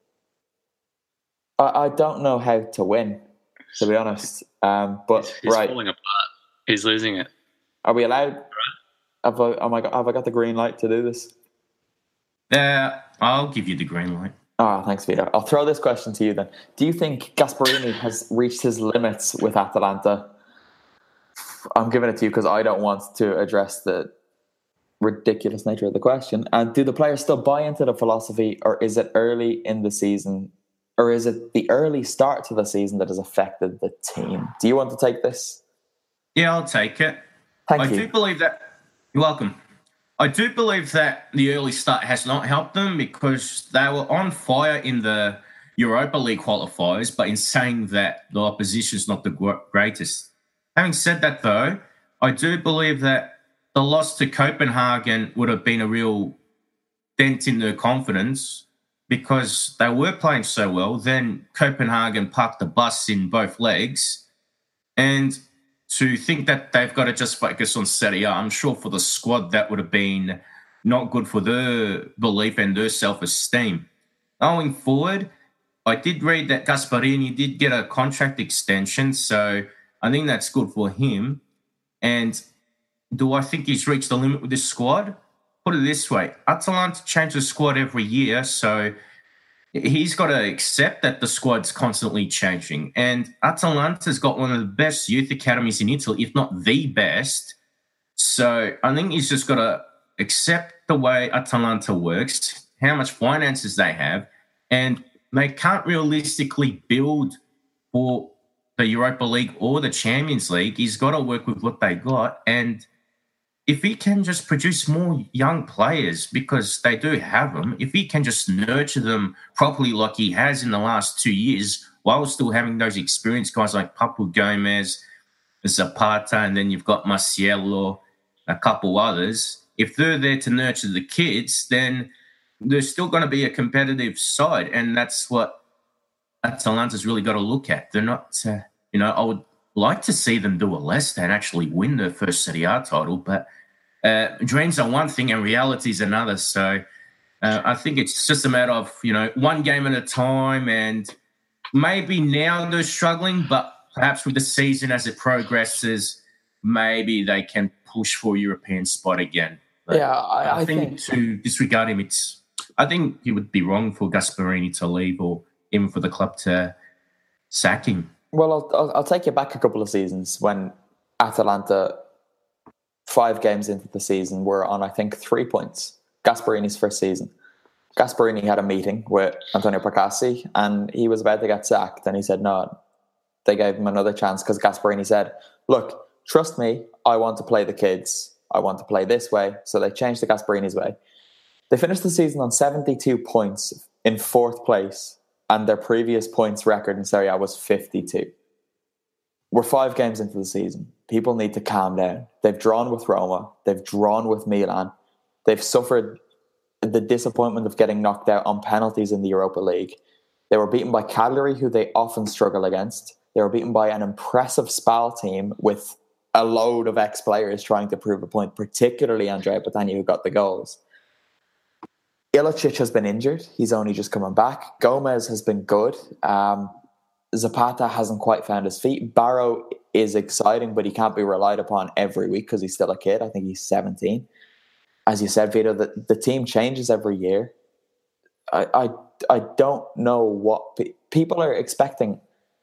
I, I don't know how to win, to be honest. Um, but he's, he's right, falling apart. He's losing it. Are we allowed? Have I, oh my God, have I got the green light to do this? Uh, I'll give you the green light. Oh, thanks, Vito. I'll throw this question to you then. Do you think Gasperini has reached his limits with Atalanta? I'm giving it to you because I don't want to address the ridiculous nature of the question. And do the players still buy into the philosophy, or is it early in the season, or is it the early start to the season that has affected the team? Do you want to take this? Yeah, I'll take it. Thank I you. do believe that. You're welcome. I do believe that the early start has not helped them, because they were on fire in the Europa League qualifiers, but in saying that the opposition is not the greatest. Having said that, though, I do believe that the loss to Copenhagen would have been a real dent in their confidence, because they were playing so well. Then Copenhagen parked the bus in both legs, and to think that they've got to just focus on Serie A, I'm sure for the squad that would have been not good for their belief and their self-esteem. Going forward, I did read that Gasperini did get a contract extension, so I think that's good for him. And do I think he's reached the limit with this squad? Put it this way, Atalanta change the squad every year, so he's got to accept that the squad's constantly changing. And Atalanta's got one of the best youth academies in Italy, if not the best. So I think he's just got to accept the way Atalanta works, how much finances they have, and they can't realistically build for the Europa League or the Champions League. He's got to work with what they got. And if he can just produce more young players, because they do have them, if he can just nurture them properly like he has in the last two years, while still having those experienced guys like Papu Gomez, Zapata, and then you've got Marciello, a couple others, if they're there to nurture the kids, then there's still going to be a competitive side. And that's what Atalanta's really got to look at. They're not, uh, you know, I would like to see them do a Leicester and actually win their first Serie A title, but uh, dreams are one thing and reality is another. So uh, I think it's just a matter of, you know, one game at a time, and maybe now they're struggling, but perhaps with the season as it progresses, maybe they can push for a European spot again. But yeah, I, I think, think to disregard him, it's, I think it would be wrong for Gasperini to leave, or even for the club to sack him. Well, I'll, I'll, I'll take you back a couple of seasons when Atalanta, five games into the season, were on, I think, three points. Gasperini's first season. Gasperini had a meeting with Antonio Percassi, and he was about to get sacked, and he said no. They gave him another chance because Gasperini said, look, trust me, I want to play the kids. I want to play this way. So they changed to Gasperini's way. They finished the season on seventy-two points in fourth place, and their previous points record in Serie A was fifty-two. We're five games into the season. People need to calm down. They've drawn with Roma. They've drawn with Milan. They've suffered the disappointment of getting knocked out on penalties in the Europa League. They were beaten by Cagliari, who they often struggle against. They were beaten by an impressive Spal team with a load of ex-players trying to prove a point, particularly Andrea Bottagni, who got the goals. Ilicic has been injured. He's only just coming back. Gomez has been good. Um, Zapata hasn't quite found his feet. Barrow is exciting, but he can't be relied upon every week because he's still a kid. I think he's seventeen. As you said, Vito, the, the team changes every year. I I, I don't know what... Pe- people are expecting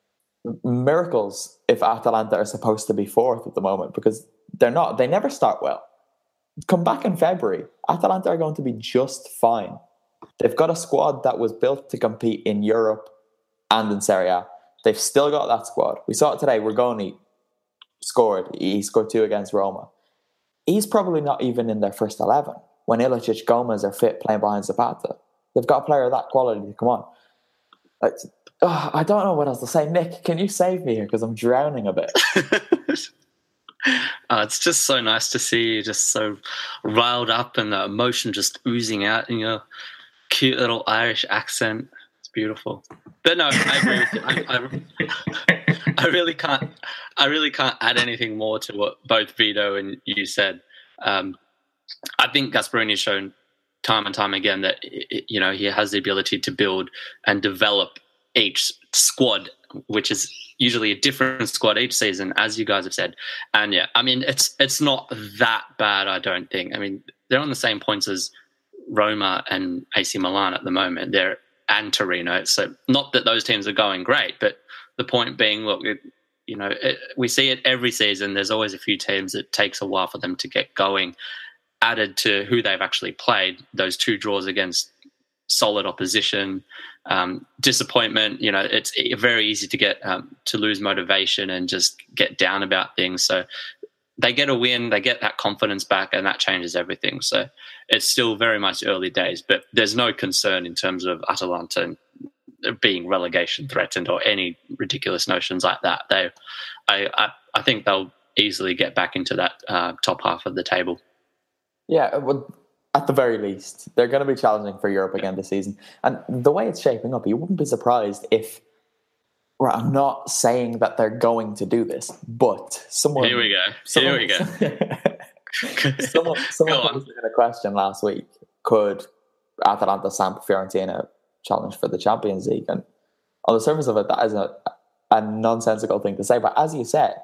miracles if Atalanta are supposed to be fourth at the moment, because they're not. They never start well. Come back in February, Atalanta are going to be just fine. They've got a squad that was built to compete in Europe and in Serie A. They've still got that squad. We saw it today. Rigoni scored. He scored two against Roma. He's probably not even in their first eleven when Ilicic, Gomez are fit playing behind Zapata. They've got a player of that quality to come on. It's, oh, I don't know what else to say. Nick, can you save me here? Because I'm drowning a bit. Uh, it's just so nice to see you just so riled up and the emotion just oozing out in your cute little Irish accent. It's beautiful. But no, I agree with you. I, I, I really can't. I really can't add anything more to what both Vito and you said. Um, I think Gasperini has shown time and time again that you know he has the ability to build and develop each squad, which is usually a different squad each season, as you guys have said. And yeah, I mean, it's it's not that bad, I don't think. I mean, they're on the same points as Roma and A C Milan at the moment. They're and Torino. So not that those teams are going great, but the point being, look, it, you know, it, we see it every season. There's always a few teams that takes a while for them to get going. Added to who they've actually played, those two draws against solid opposition, um, disappointment. You know, it's very easy to get um, to lose motivation and just get down about things. So they get a win, they get that confidence back, and that changes everything. So it's still very much early days, but there's no concern in terms of Atalanta being relegation threatened or any ridiculous notions like that. They, I, I, I think they'll easily get back into that uh, top half of the table. Yeah, well, at the very least, they're going to be challenging for Europe again this season. And the way it's shaping up, you wouldn't be surprised if, well, I'm not saying that they're going to do this, but someone... Here we go. Someone, Here we go. someone someone posted a question last week, could Atalanta, Samp, Fiorentina challenge for the Champions League? And on the surface of it, that is a, a nonsensical thing to say. But as you said,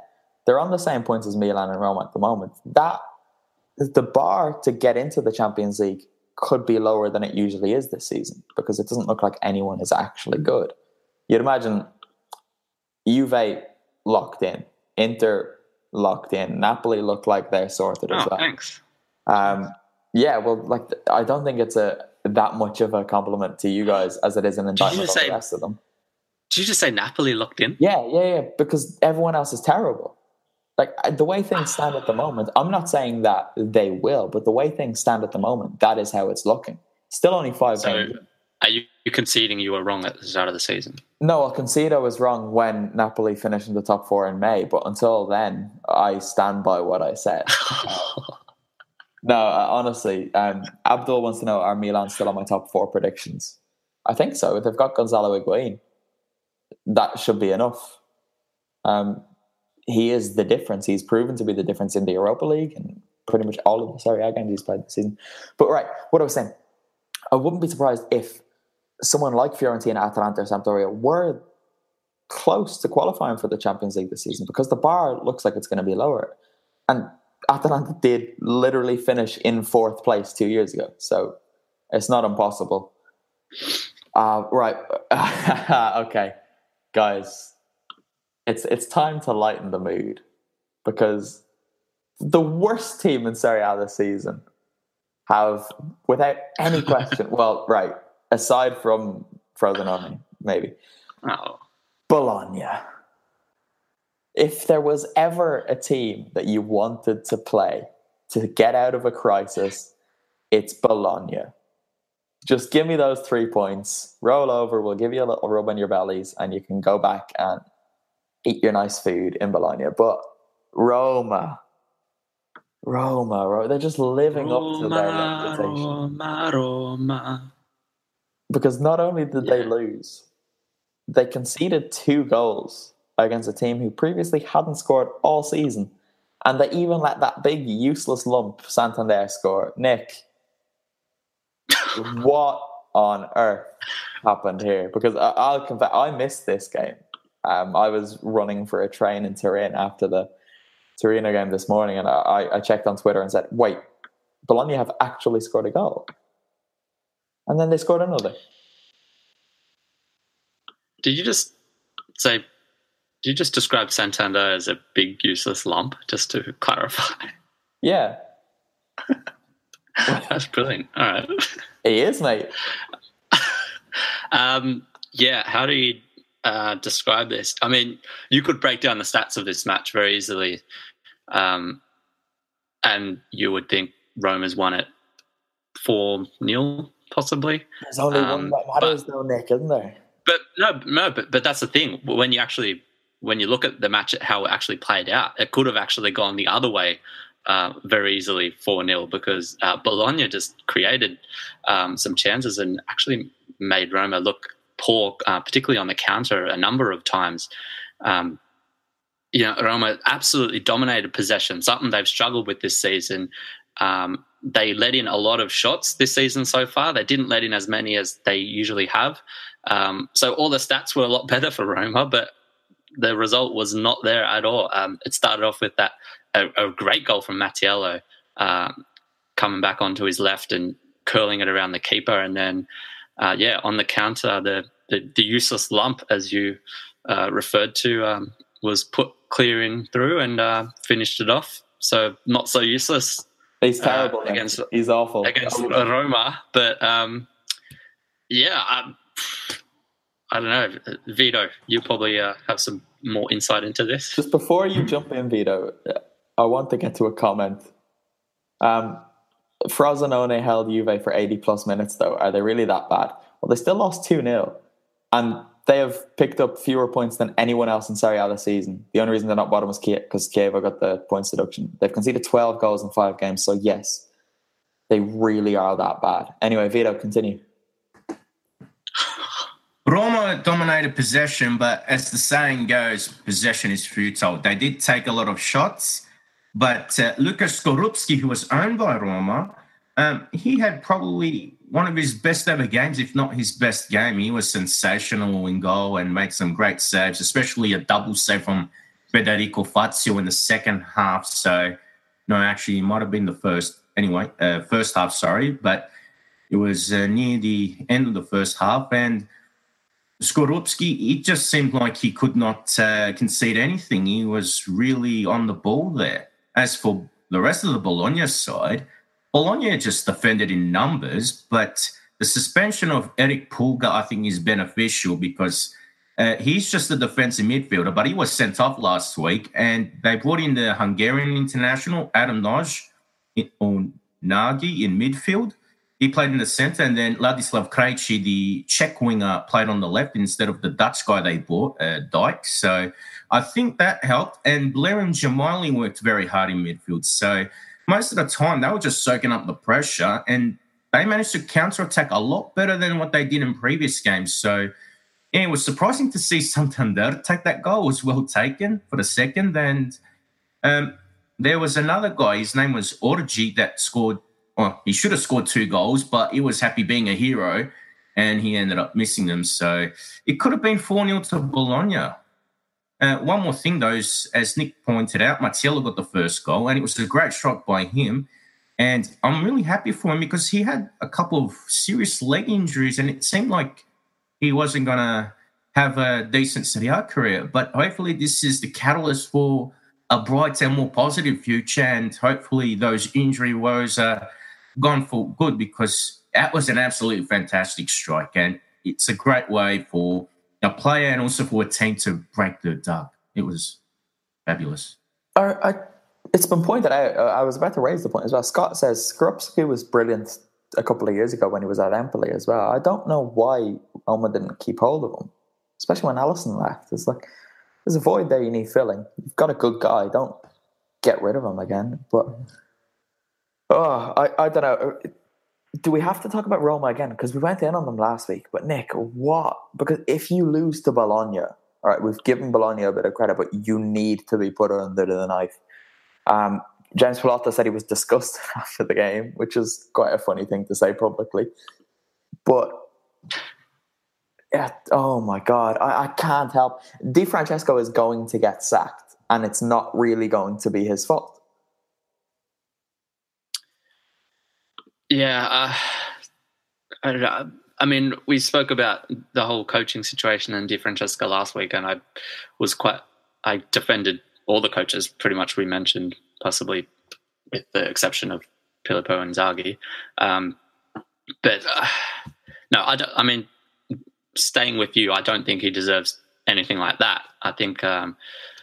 they're on the same points as Milan and Roma at the moment. That the bar to get into the Champions League could be lower than it usually is this season because it doesn't look like anyone is actually good. You'd imagine Juve locked in, Inter locked in, Napoli looked like they're sorted oh, as well. Thanks. Um, yeah, well, like I don't think it's a that much of a compliment to you guys as it is an indictment on say, the rest of them. Did you just say Napoli locked in? Yeah, yeah, yeah, because everyone else is terrible. Like, the way things stand at the moment, I'm not saying that they will, but the way things stand at the moment, that is how it's looking. Still only five so games. Are you conceding you were wrong at the start of the season? No, I'll concede I was wrong when Napoli finished in the top four in May, but until then, I stand by what I said. uh, no, uh, honestly, um, Abdul wants to know, are Milan still on my top four predictions? I think so. They've got Gonzalo Higuain. That should be enough. Um, he is the difference. He's proven to be the difference in the Europa League and pretty much all of the Serie A games he's played this season. But right, what I was saying, I wouldn't be surprised if someone like Fiorentina, Atalanta or Sampdoria were close to qualifying for the Champions League this season because the bar looks like it's going to be lower. And Atalanta did literally finish in fourth place two years ago. So it's not impossible. Uh, right. Okay. Guys, it's it's time to lighten the mood because the worst team in Serie A this season have, without any question, well, right, aside from Frosinone, maybe, oh. Bologna. If there was ever a team that you wanted to play to get out of a crisis, it's Bologna. Just give me those three points, roll over, we'll give you a little rub on your bellies, and you can go back and eat your nice food in Bologna. But Roma, Roma, Roma they're just living Roma, up to their reputation. Roma, Roma. Because not only did yeah. they lose, they conceded two goals against a team who previously hadn't scored all season. And they even let that big useless lump Santander score. Nick, what on earth happened here? Because I, I'll confess, I missed this game. Um, I was running for a train in Turin after the Torino game this morning, and I, I checked on Twitter and said, wait, Bologna have actually scored a goal. And then they scored another. Did you just say, did you just describe Santander as a big useless lump, just to clarify? Yeah. That's brilliant. All right. He is, mate. um, yeah, how do you uh, describe this? I mean, you could break down the stats of this match very easily, um, and you would think Roma's won it four nil, possibly. There's only um, one that matters, though, Nick, isn't there? But no, no, but but that's the thing. When you actually, when you look at the match, how it actually played out, it could have actually gone the other way uh, very easily, four nil, because uh, Bologna just created um, some chances and actually made Roma look poor, uh, particularly on the counter a number of times. Um, you know, Roma absolutely dominated possession, something they've struggled with this season. Um, they let in a lot of shots this season so far. They didn't let in as many as they usually have. Um, so all the stats were a lot better for Roma, but the result was not there at all. Um, it started off with that a, a great goal from Mattiello, um, coming back onto his left and curling it around the keeper. And then, uh, yeah, on the counter, the, the, the useless lump, as you uh, referred to, um, was put clearing through and uh, finished it off. So not so useless. He's terrible uh, against. He's awful against Roma. But um, yeah, I, I don't know, Vito. You probably uh, have some more insight into this. Just before you jump in, Vito, I want to get to a comment. Um, Frosinone held Juve for eighty plus minutes, though. Are they really that bad? Well, they still lost two nil, and they have picked up fewer points than anyone else in Serie A this season. The only reason they're not bottom was because Chievo got the points deduction. They've conceded twelve goals in five games, so yes, they really are that bad. Anyway, Vito, continue. Roma dominated possession, but as the saying goes, possession is futile. They did take a lot of shots, but uh, Lukas Skorupski, who was owned by Roma, um, he had probably one of his best ever games, if not his best game. He was sensational in goal and made some great saves, especially a double save from Federico Fazio in the second half. So, no, actually, it might have been the first. Anyway, uh, first half, sorry. But it was uh, near the end of the first half. And Skorupski, it just seemed like he could not uh, concede anything. He was really on the ball there. As for the rest of the Bologna side, Bologna just defended in numbers, but the suspension of Eric Pulga, I think, is beneficial because uh, he's just a defensive midfielder, but he was sent off last week, and they brought in the Hungarian international, Adam Nagy, or Nagy in midfield. He played in the centre, and then Ladislav Krejci, the Czech winger, played on the left instead of the Dutch guy they bought, uh, Dijk. So I think that helped. And Blair and Jamali worked very hard in midfield. So most of the time, they were just soaking up the pressure, and they managed to counter-attack a lot better than what they did in previous games. So yeah, it was surprising to see Santander take that goal. It was well taken for the second. And um, there was another guy, his name was Orgi, that scored. Well, he should have scored two goals, but he was happy being a hero, and he ended up missing them. So it could have been four nil to Bologna. Uh, one more thing, though, is, as Nick pointed out, Martiello got the first goal, and it was a great shot by him. And I'm really happy for him because he had a couple of serious leg injuries, and it seemed like he wasn't going to have a decent Serie A career. But hopefully this is the catalyst for a bright and more positive future, and hopefully those injury woes are gone for good, because that was an absolutely fantastic strike, and it's a great way for a player and also for a team to break the duck. It was fabulous. I, I, it's been pointed out, I was about to raise the point as well. Scott says Skorupski was brilliant a couple of years ago when he was at Empoli as well. I don't know why Roma didn't keep hold of him, especially when Alisson left. It's like, there's a void there you need filling. You've got a good guy. Don't get rid of him again. But oh, I, I don't know. Do we have to talk about Roma again? Because we went in on them last week. But Nick, what? Because if you lose to Bologna, all right, we've given Bologna a bit of credit, but you need to be put under the knife. Um, James Pallotta said he was disgusted after the game, which is quite a funny thing to say publicly. But yeah, oh my God, I, I can't help. Di Francesco is going to get sacked, and it's not really going to be his fault. Yeah, uh, I don't know. I mean, we spoke about the whole coaching situation in Di Francesco last week, and I was quite, I defended all the coaches pretty much we mentioned, possibly with the exception of Filippo Inzaghi. Um, but uh, no, I, don't, I mean, staying with you, I don't think he deserves anything like that. I think um,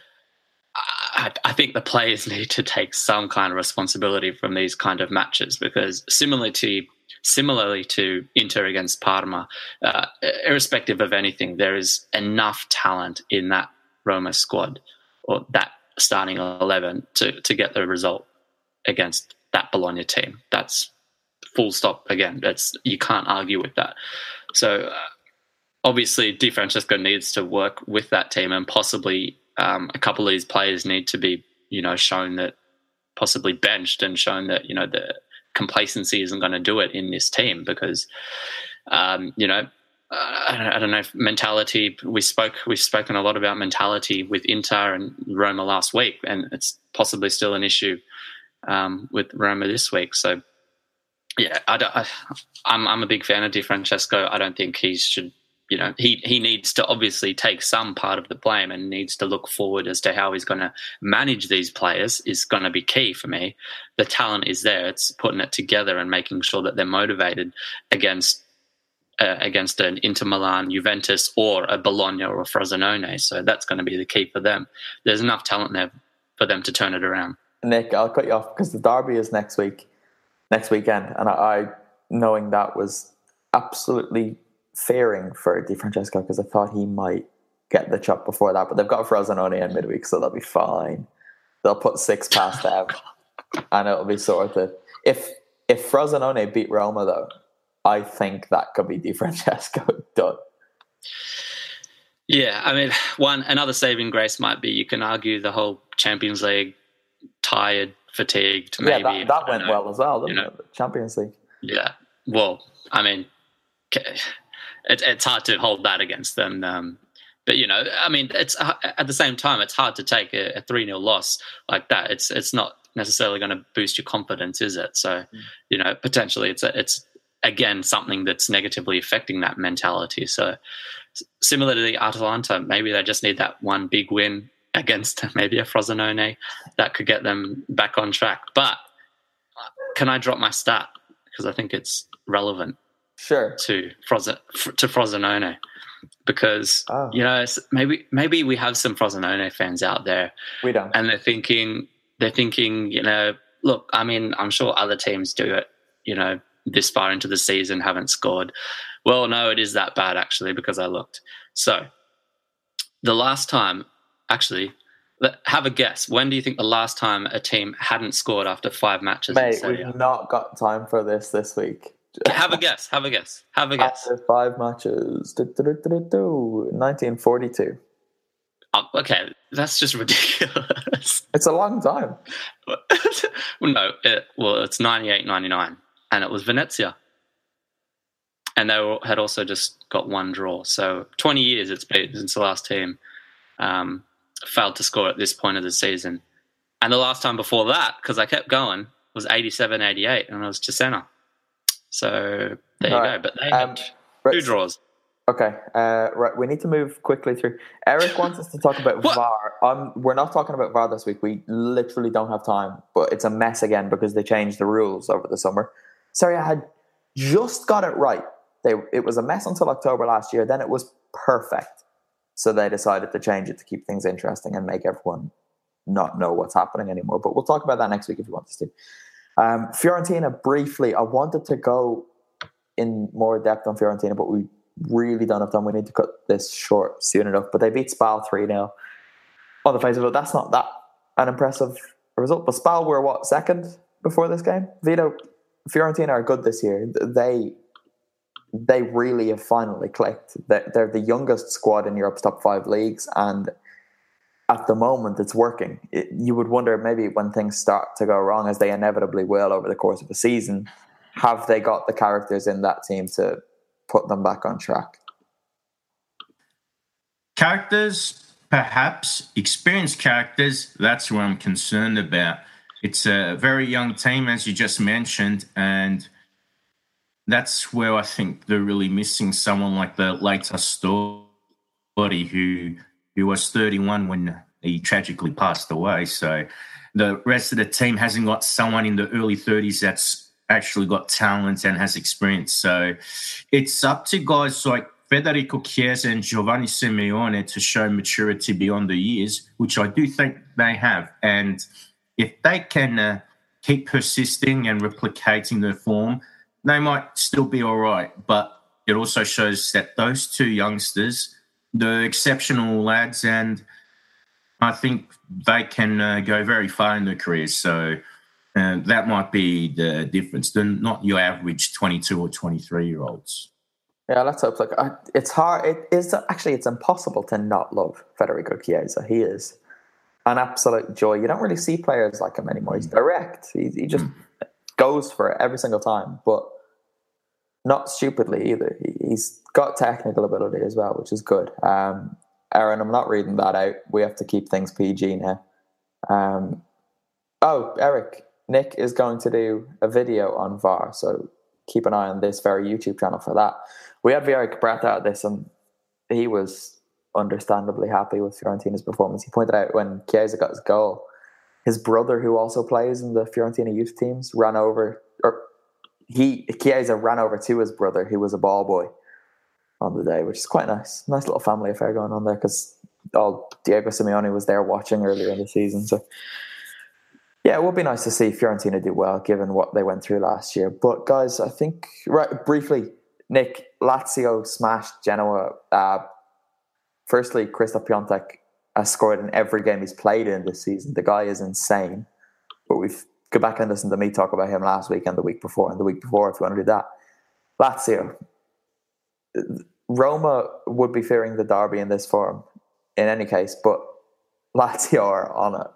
I, I think the players need to take some kind of responsibility from these kind of matches, because similarly to similarly to Inter against Parma, uh, irrespective of anything, there is enough talent in that Roma squad or that starting eleven to to get the result against that Bologna team. That's full stop. Again, that's, you can't argue with that. So uh, obviously Di Francesco needs to work with that team, and possibly um, a couple of these players need to be, you know, shown that, possibly benched and shown that, you know, the complacency isn't going to do it in this team, because, um, you know, uh, I, don't, I don't know if mentality, we spoke, we've spoken a lot about mentality with Inter and Roma last week, and it's possibly still an issue um, with Roma this week. So, yeah, I don't, I, I'm, I'm a big fan of Di Francesco. I don't think he should, you know, he, he needs to obviously take some part of the blame and needs to look forward as to how he's going to manage these players is going to be key for me. The talent is there. It's putting it together and making sure that they're motivated against uh, against an Inter Milan, Juventus, or a Bologna or a Frosinone. So that's going to be the key for them. There's enough talent there for them to turn it around. Nick, I'll cut you off because the derby is next week, next weekend, and I, I knowing that was absolutely fearing for Di Francesco, because I thought he might get the chop before that, but they've got Frosinone in midweek, so they'll be fine. They'll put six past them, and it'll be sorted. If if Frosinone beat Roma, though, I think that could be Di Francesco done. Yeah, I mean, one another saving grace might be, you can argue the whole Champions League, tired, fatigued, maybe. Yeah, that, that went know, well as well, didn't you know, it? The Champions League. Yeah, well, I mean, it, it's hard to hold that against them. Um, but you know, I mean, it's at the same time, it's hard to take a, a three nil loss like that. It's it's not necessarily going to boost your confidence, is it? So, mm. you know, potentially it's a, it's again something that's negatively affecting that mentality. So, similar to the Atalanta, maybe they just need that one big win against maybe a Frosinone that could get them back on track. But can I drop my stat because I think it's relevant? Sure. To Frosin to Frosinone, because oh. you know maybe maybe we have some Frosinone fans out there. We don't, and they're thinking they're thinking you know look, I mean, I'm sure other teams do it. You know, this far into the season haven't scored. Well, no, it is that bad actually because I looked. So the last time, actually, have a guess. When do you think the last time a team hadn't scored after five matches? Mate, we've not got time for this this week. Have a guess. Have a guess. Have a guess. After five matches, do, do, do, do, do, nineteen forty-two. Oh, okay, that's just ridiculous. It's a long time. no, it, well, it's ninety-eight ninety-nine, and it was Venezia. And they were, had also just got one draw. So twenty years it's been since the last team um, failed to score at this point of the season. And the last time before that, because I kept going, was eighty-seven eighty-eight, and it was Cesena. So there you right. go. But they um, had two right. draws. Okay, uh, right. We need to move quickly through. Eric wants us to talk about What? V A R. Um, we're not talking about V A R this week. We literally don't have time, but it's a mess again because they changed the rules over the summer. Sorry, I had just got it right. They it was a mess until October last year. Then it was perfect. So they decided to change it to keep things interesting and make everyone not know what's happening anymore. But we'll talk about that next week if you want us to. Um, Fiorentina, briefly, I wanted to go in more depth on Fiorentina, but we really don't have time. We need to cut this short soon enough. But they beat Spal three nil. On the face of it, that's not that an impressive result. But Spal were, what, second before this game? Vito, Fiorentina are good this year. They they really have finally clicked. They're the youngest squad in Europe's top five leagues, and at the moment it's working. It, you would wonder maybe when things start to go wrong, as they inevitably will over the course of the season, have they got the characters in that team to put them back on track? Characters, perhaps. Experienced characters, that's what I'm concerned about. It's a very young team, as you just mentioned, and that's where I think they're really missing someone like the late Astori, who who was thirty-one when he tragically passed away. So the rest of the team hasn't got someone in the early thirties that's actually got talent and has experience. So it's up to guys like Federico Chiesa and Giovanni Simeone to show maturity beyond the years, which I do think they have. And if they can uh, keep persisting and replicating their form, they might still be all right. But it also shows that those two youngsters, they're exceptional lads, and I think they can uh, go very far in their careers. So uh, that might be the difference. They're not your average twenty-two or twenty-three-year-olds. Yeah, let's hope. Like, it's hard. It is actually, it's impossible to not love Federico Chiesa. He is an absolute joy. You don't really see players like him anymore. He's direct. He, he just goes for it every single time, but not stupidly either. He, he's got technical ability as well, which is good. Um, Aaron, I'm not reading that out. We have to keep things P G now. Um, oh, Eric, Nick is going to do a video on V A R, so keep an eye on this very YouTube channel for that. We had Vieri Capretta at this, and he was understandably happy with Fiorentina's performance. He pointed out when Chiesa got his goal, his brother, who also plays in the Fiorentina youth teams, ran over, or he Chiesa ran over to his brother, who was a ball boy on the day, which is quite nice. Nice little family affair going on there, because all Diego Simeone was there watching earlier in the season. So yeah, it would be nice to see Fiorentina do well, given what they went through last year. But guys, I think, right, briefly, Nick, Lazio smashed Genoa. Uh, firstly, Christoph Piontek has scored in every game he's played in this season. The guy is insane. But we've go back and listen to me talk about him last week and the week before, and the week before if you want to do that. Lazio. Roma would be fearing the derby in this form in any case, but Lazio are on it.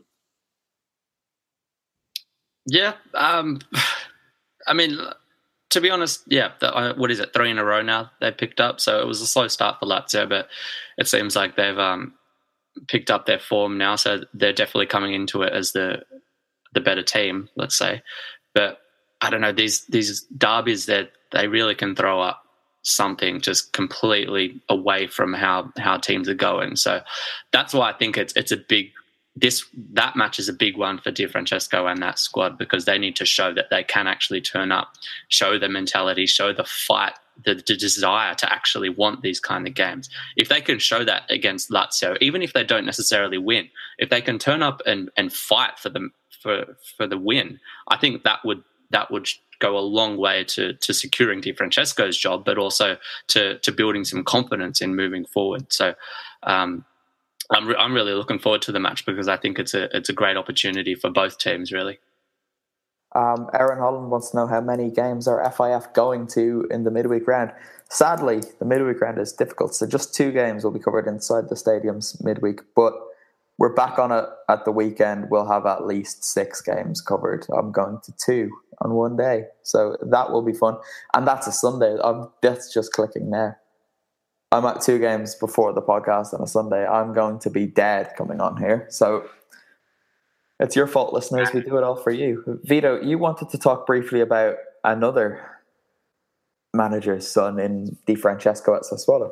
Yeah, um, I mean, to be honest, yeah, the, uh, what is it, three in a row now they picked up. So it was a slow start for Lazio, but it seems like they've um, picked up their form now. So they're definitely coming into it as the the better team, let's say. But I don't know, these these derbies, that they really can throw up something just completely away from how, how teams are going. So that's why I think it's it's a big this that match is a big one for Di Francesco and that squad, because they need to show that they can actually turn up, show the mentality, show the fight, the, the desire to actually want these kind of games. If they can show that against Lazio, even if they don't necessarily win, if they can turn up and, and fight for the for for the win, I think that would that would go a long way to to securing Di Francesco's job, but also to to building some confidence in moving forward. So. Um, I'm re- I'm really looking forward to the match, because I think it's a it's a great opportunity for both teams, really. Um, Aaron Holland wants to know how many games are F I F going to in the midweek round. Sadly, the midweek round is difficult, so just two games will be covered inside the stadiums midweek. But we're back on it at the weekend. We'll have at least six games covered. I'm going to two on one day, so that will be fun. And that's a Sunday. I'm, that's just clicking now. I'm at two games before the podcast on a Sunday. I'm going to be dead coming on here. So it's your fault, listeners. We do it all for you. Vito, you wanted to talk briefly about another manager's son in Di Francesco at Sassuolo.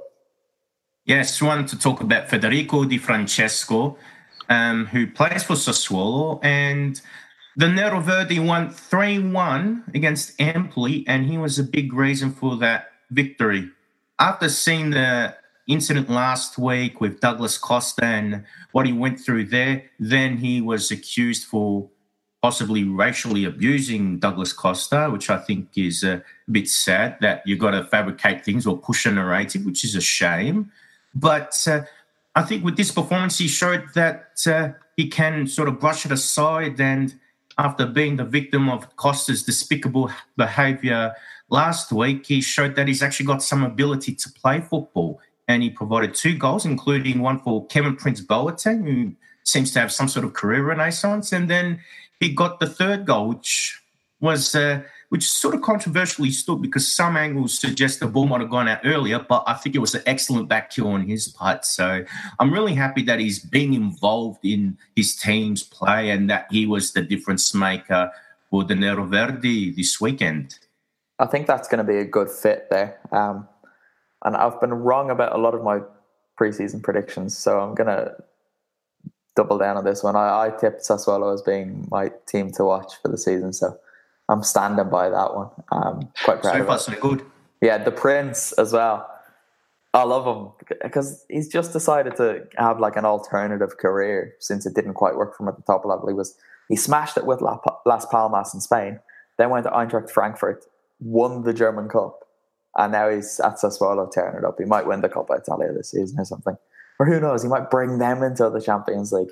Yes, I wanted to talk about Federico Di Francesco, um, who plays for Sassuolo. And the Nero Verde won three one against Empoli, and he was a big reason for that victory. After seeing the incident last week with Douglas Costa and what he went through there, then he was accused for possibly racially abusing Douglas Costa, which I think is a bit sad, that you've got to fabricate things or push a narrative, which is a shame. But uh, I think with this performance, he showed that uh, he can sort of brush it aside, and after being the victim of Costa's despicable behaviour last week, he showed that he's actually got some ability to play football, and he provided two goals, including one for Kevin Prince Boateng, who seems to have some sort of career renaissance, and then he got the third goal, which was uh, which sort of controversially stood, because some angles suggest the ball might have gone out earlier, but I think it was an excellent back heel on his part. So I'm really happy that he's been involved in his team's play and that he was the difference maker for the Nero Verde this weekend. I think that's going to be a good fit there. Um, and I've been wrong about a lot of my preseason predictions, so I'm going to double down on this one. I, I tipped Sassuolo as being my team to watch for the season, so I'm standing by that one. Um, quite proud so of far, it. so good. Yeah, the Prince as well. I love him because he's just decided to have like an alternative career since it didn't quite work for him at the top level. He was he smashed it with Las Palmas in Spain, then went to Eintracht Frankfurt, won the German Cup, and now he's at Sassuolo tearing it up. He might win the Coppa Italia this season or something. Or who knows, he might bring them into the Champions League.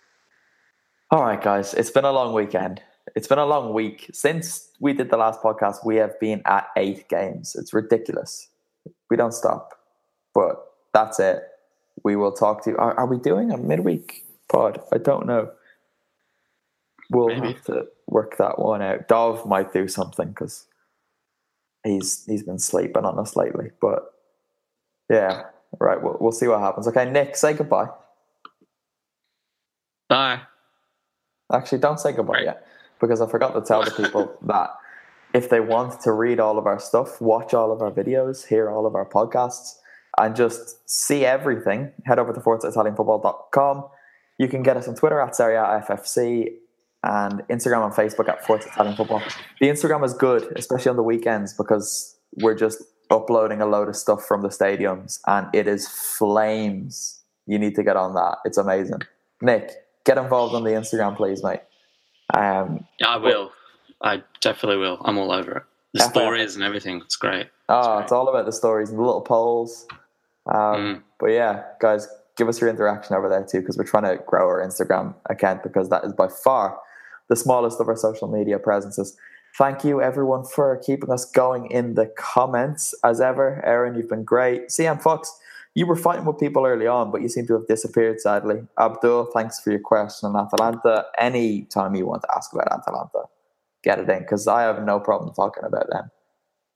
All right, guys, it's been a long weekend. It's been a long week. Since we did the last podcast, we have been at eight games. It's ridiculous. We don't stop. But that's it. We will talk to you. Are, are we doing a midweek pod? I don't know. We'll Maybe. have to work that one out. Dov might do something because he's he's been sleeping on us lately. But yeah, right. We'll, we'll see what happens. Okay, Nick, say goodbye. Bye. Actually, don't say goodbye yet, because I forgot to tell the people that if they want to read all of our stuff, watch all of our videos, hear all of our podcasts, and just see everything, head over to forza italian football dot com. You can get us on Twitter at Serie A F F C and Instagram and Facebook at Forza Italian Football. The Instagram is good, especially on the weekends, because we're just uploading a load of stuff from the stadiums, and it is flames. You need to get on that. It's amazing. Nick, get involved on the Instagram, please, mate. Um, yeah, I will. I definitely will. I'm all over it. The F F. Stories and everything. It's great. Oh, it's, great. It's all about the stories and the little polls. Um, mm. But yeah, guys, give us your interaction over there too, because we're trying to grow our Instagram account, because that is by far the smallest of our social media presences. Thank you, everyone, for keeping us going in the comments. As ever, Aaron, you've been great. C M Fox, you were fighting with people early on, but you seem to have disappeared, sadly. Abdul, thanks for your question on Atalanta. Any time you want to ask about Atalanta, get it in, because I have no problem talking about them.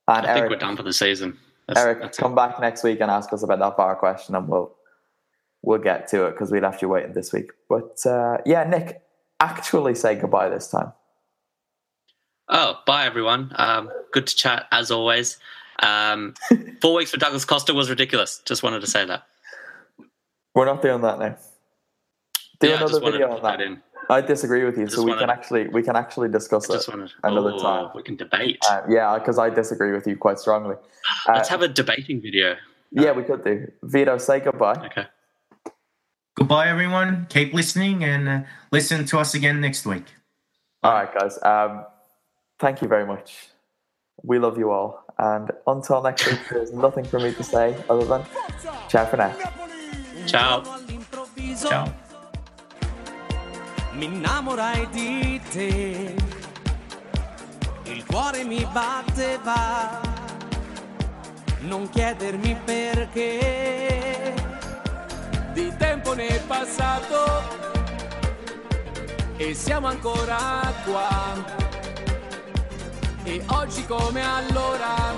And I think Eric, we're done for the season. That's, Eric, that's come it. back next week and ask us about that V A R question, and we'll we'll get to it because we left you waiting this week. But uh, yeah, Nick, actually say goodbye this time. Oh, bye everyone. Um, good to chat as always. Um, four weeks for Douglas Costa was ridiculous. Just wanted to say that. We're not doing that now. Do yeah, another video on that. that in. I disagree with you, so we wanted, can actually we can actually discuss it wanted, another oh, time. We can debate. Uh, yeah, because I disagree with you quite strongly. Uh, Let's have a debating video. Yeah, we could do. Vito, say goodbye. Okay. Goodbye, everyone. Keep listening and uh, listen to us again next week. All right, guys. Um, thank you very much. We love you all. And until next week, there's nothing for me to say other than ciao for now. Ciao. Ciao. Mi innamorai di te, il cuore mi batteva, non chiedermi perché, di tempo ne è passato e siamo ancora qua, e oggi come allora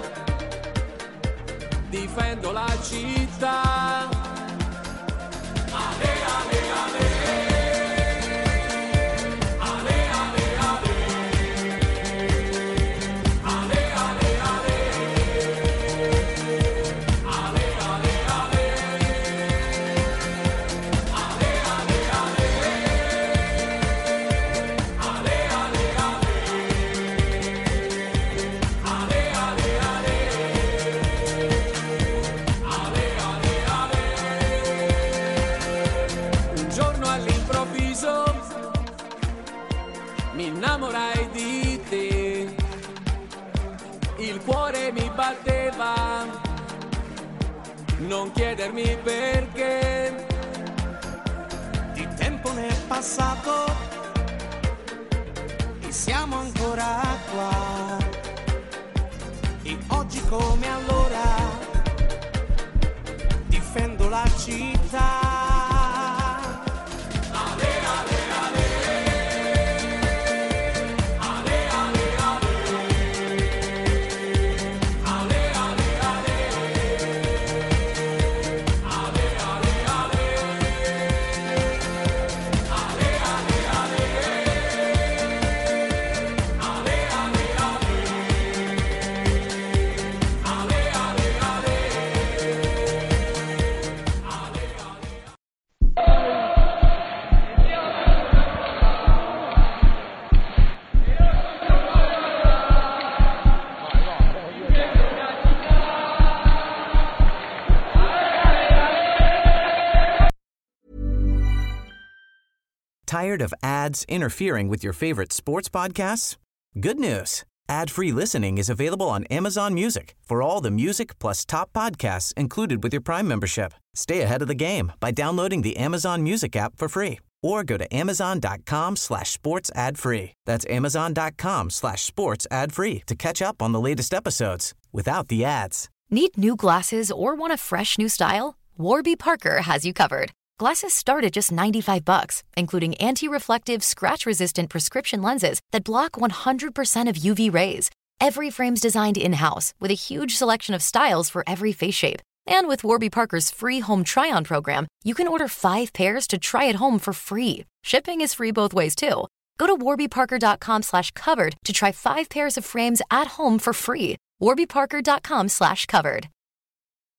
difendo la città. Ale, ale, ale. Mi innamorai di te, il cuore mi batteva, non chiedermi perché, di tempo ne è passato e siamo ancora qua, e oggi come allora difendo la città. Tired of ads interfering with your favorite sports podcasts? Good news. Ad-free listening is available on Amazon Music for all the music plus top podcasts included with your Prime membership. Stay ahead of the game by downloading the Amazon Music app for free or go to amazon.com slash sports ad free. That's amazon.com slash sports ad free to catch up on the latest episodes without the ads. Need new glasses or want a fresh new style? Warby Parker has you covered. Glasses start at just ninety-five bucks, including anti-reflective, scratch-resistant prescription lenses that block one hundred percent of U V rays. Every frame's designed in-house with a huge selection of styles for every face shape. And with Warby Parker's free home try-on program, you can order five pairs to try at home for free. Shipping is free both ways, too. Go to warbyparker.com slash covered to try five pairs of frames at home for free. warbyparker.com slash covered.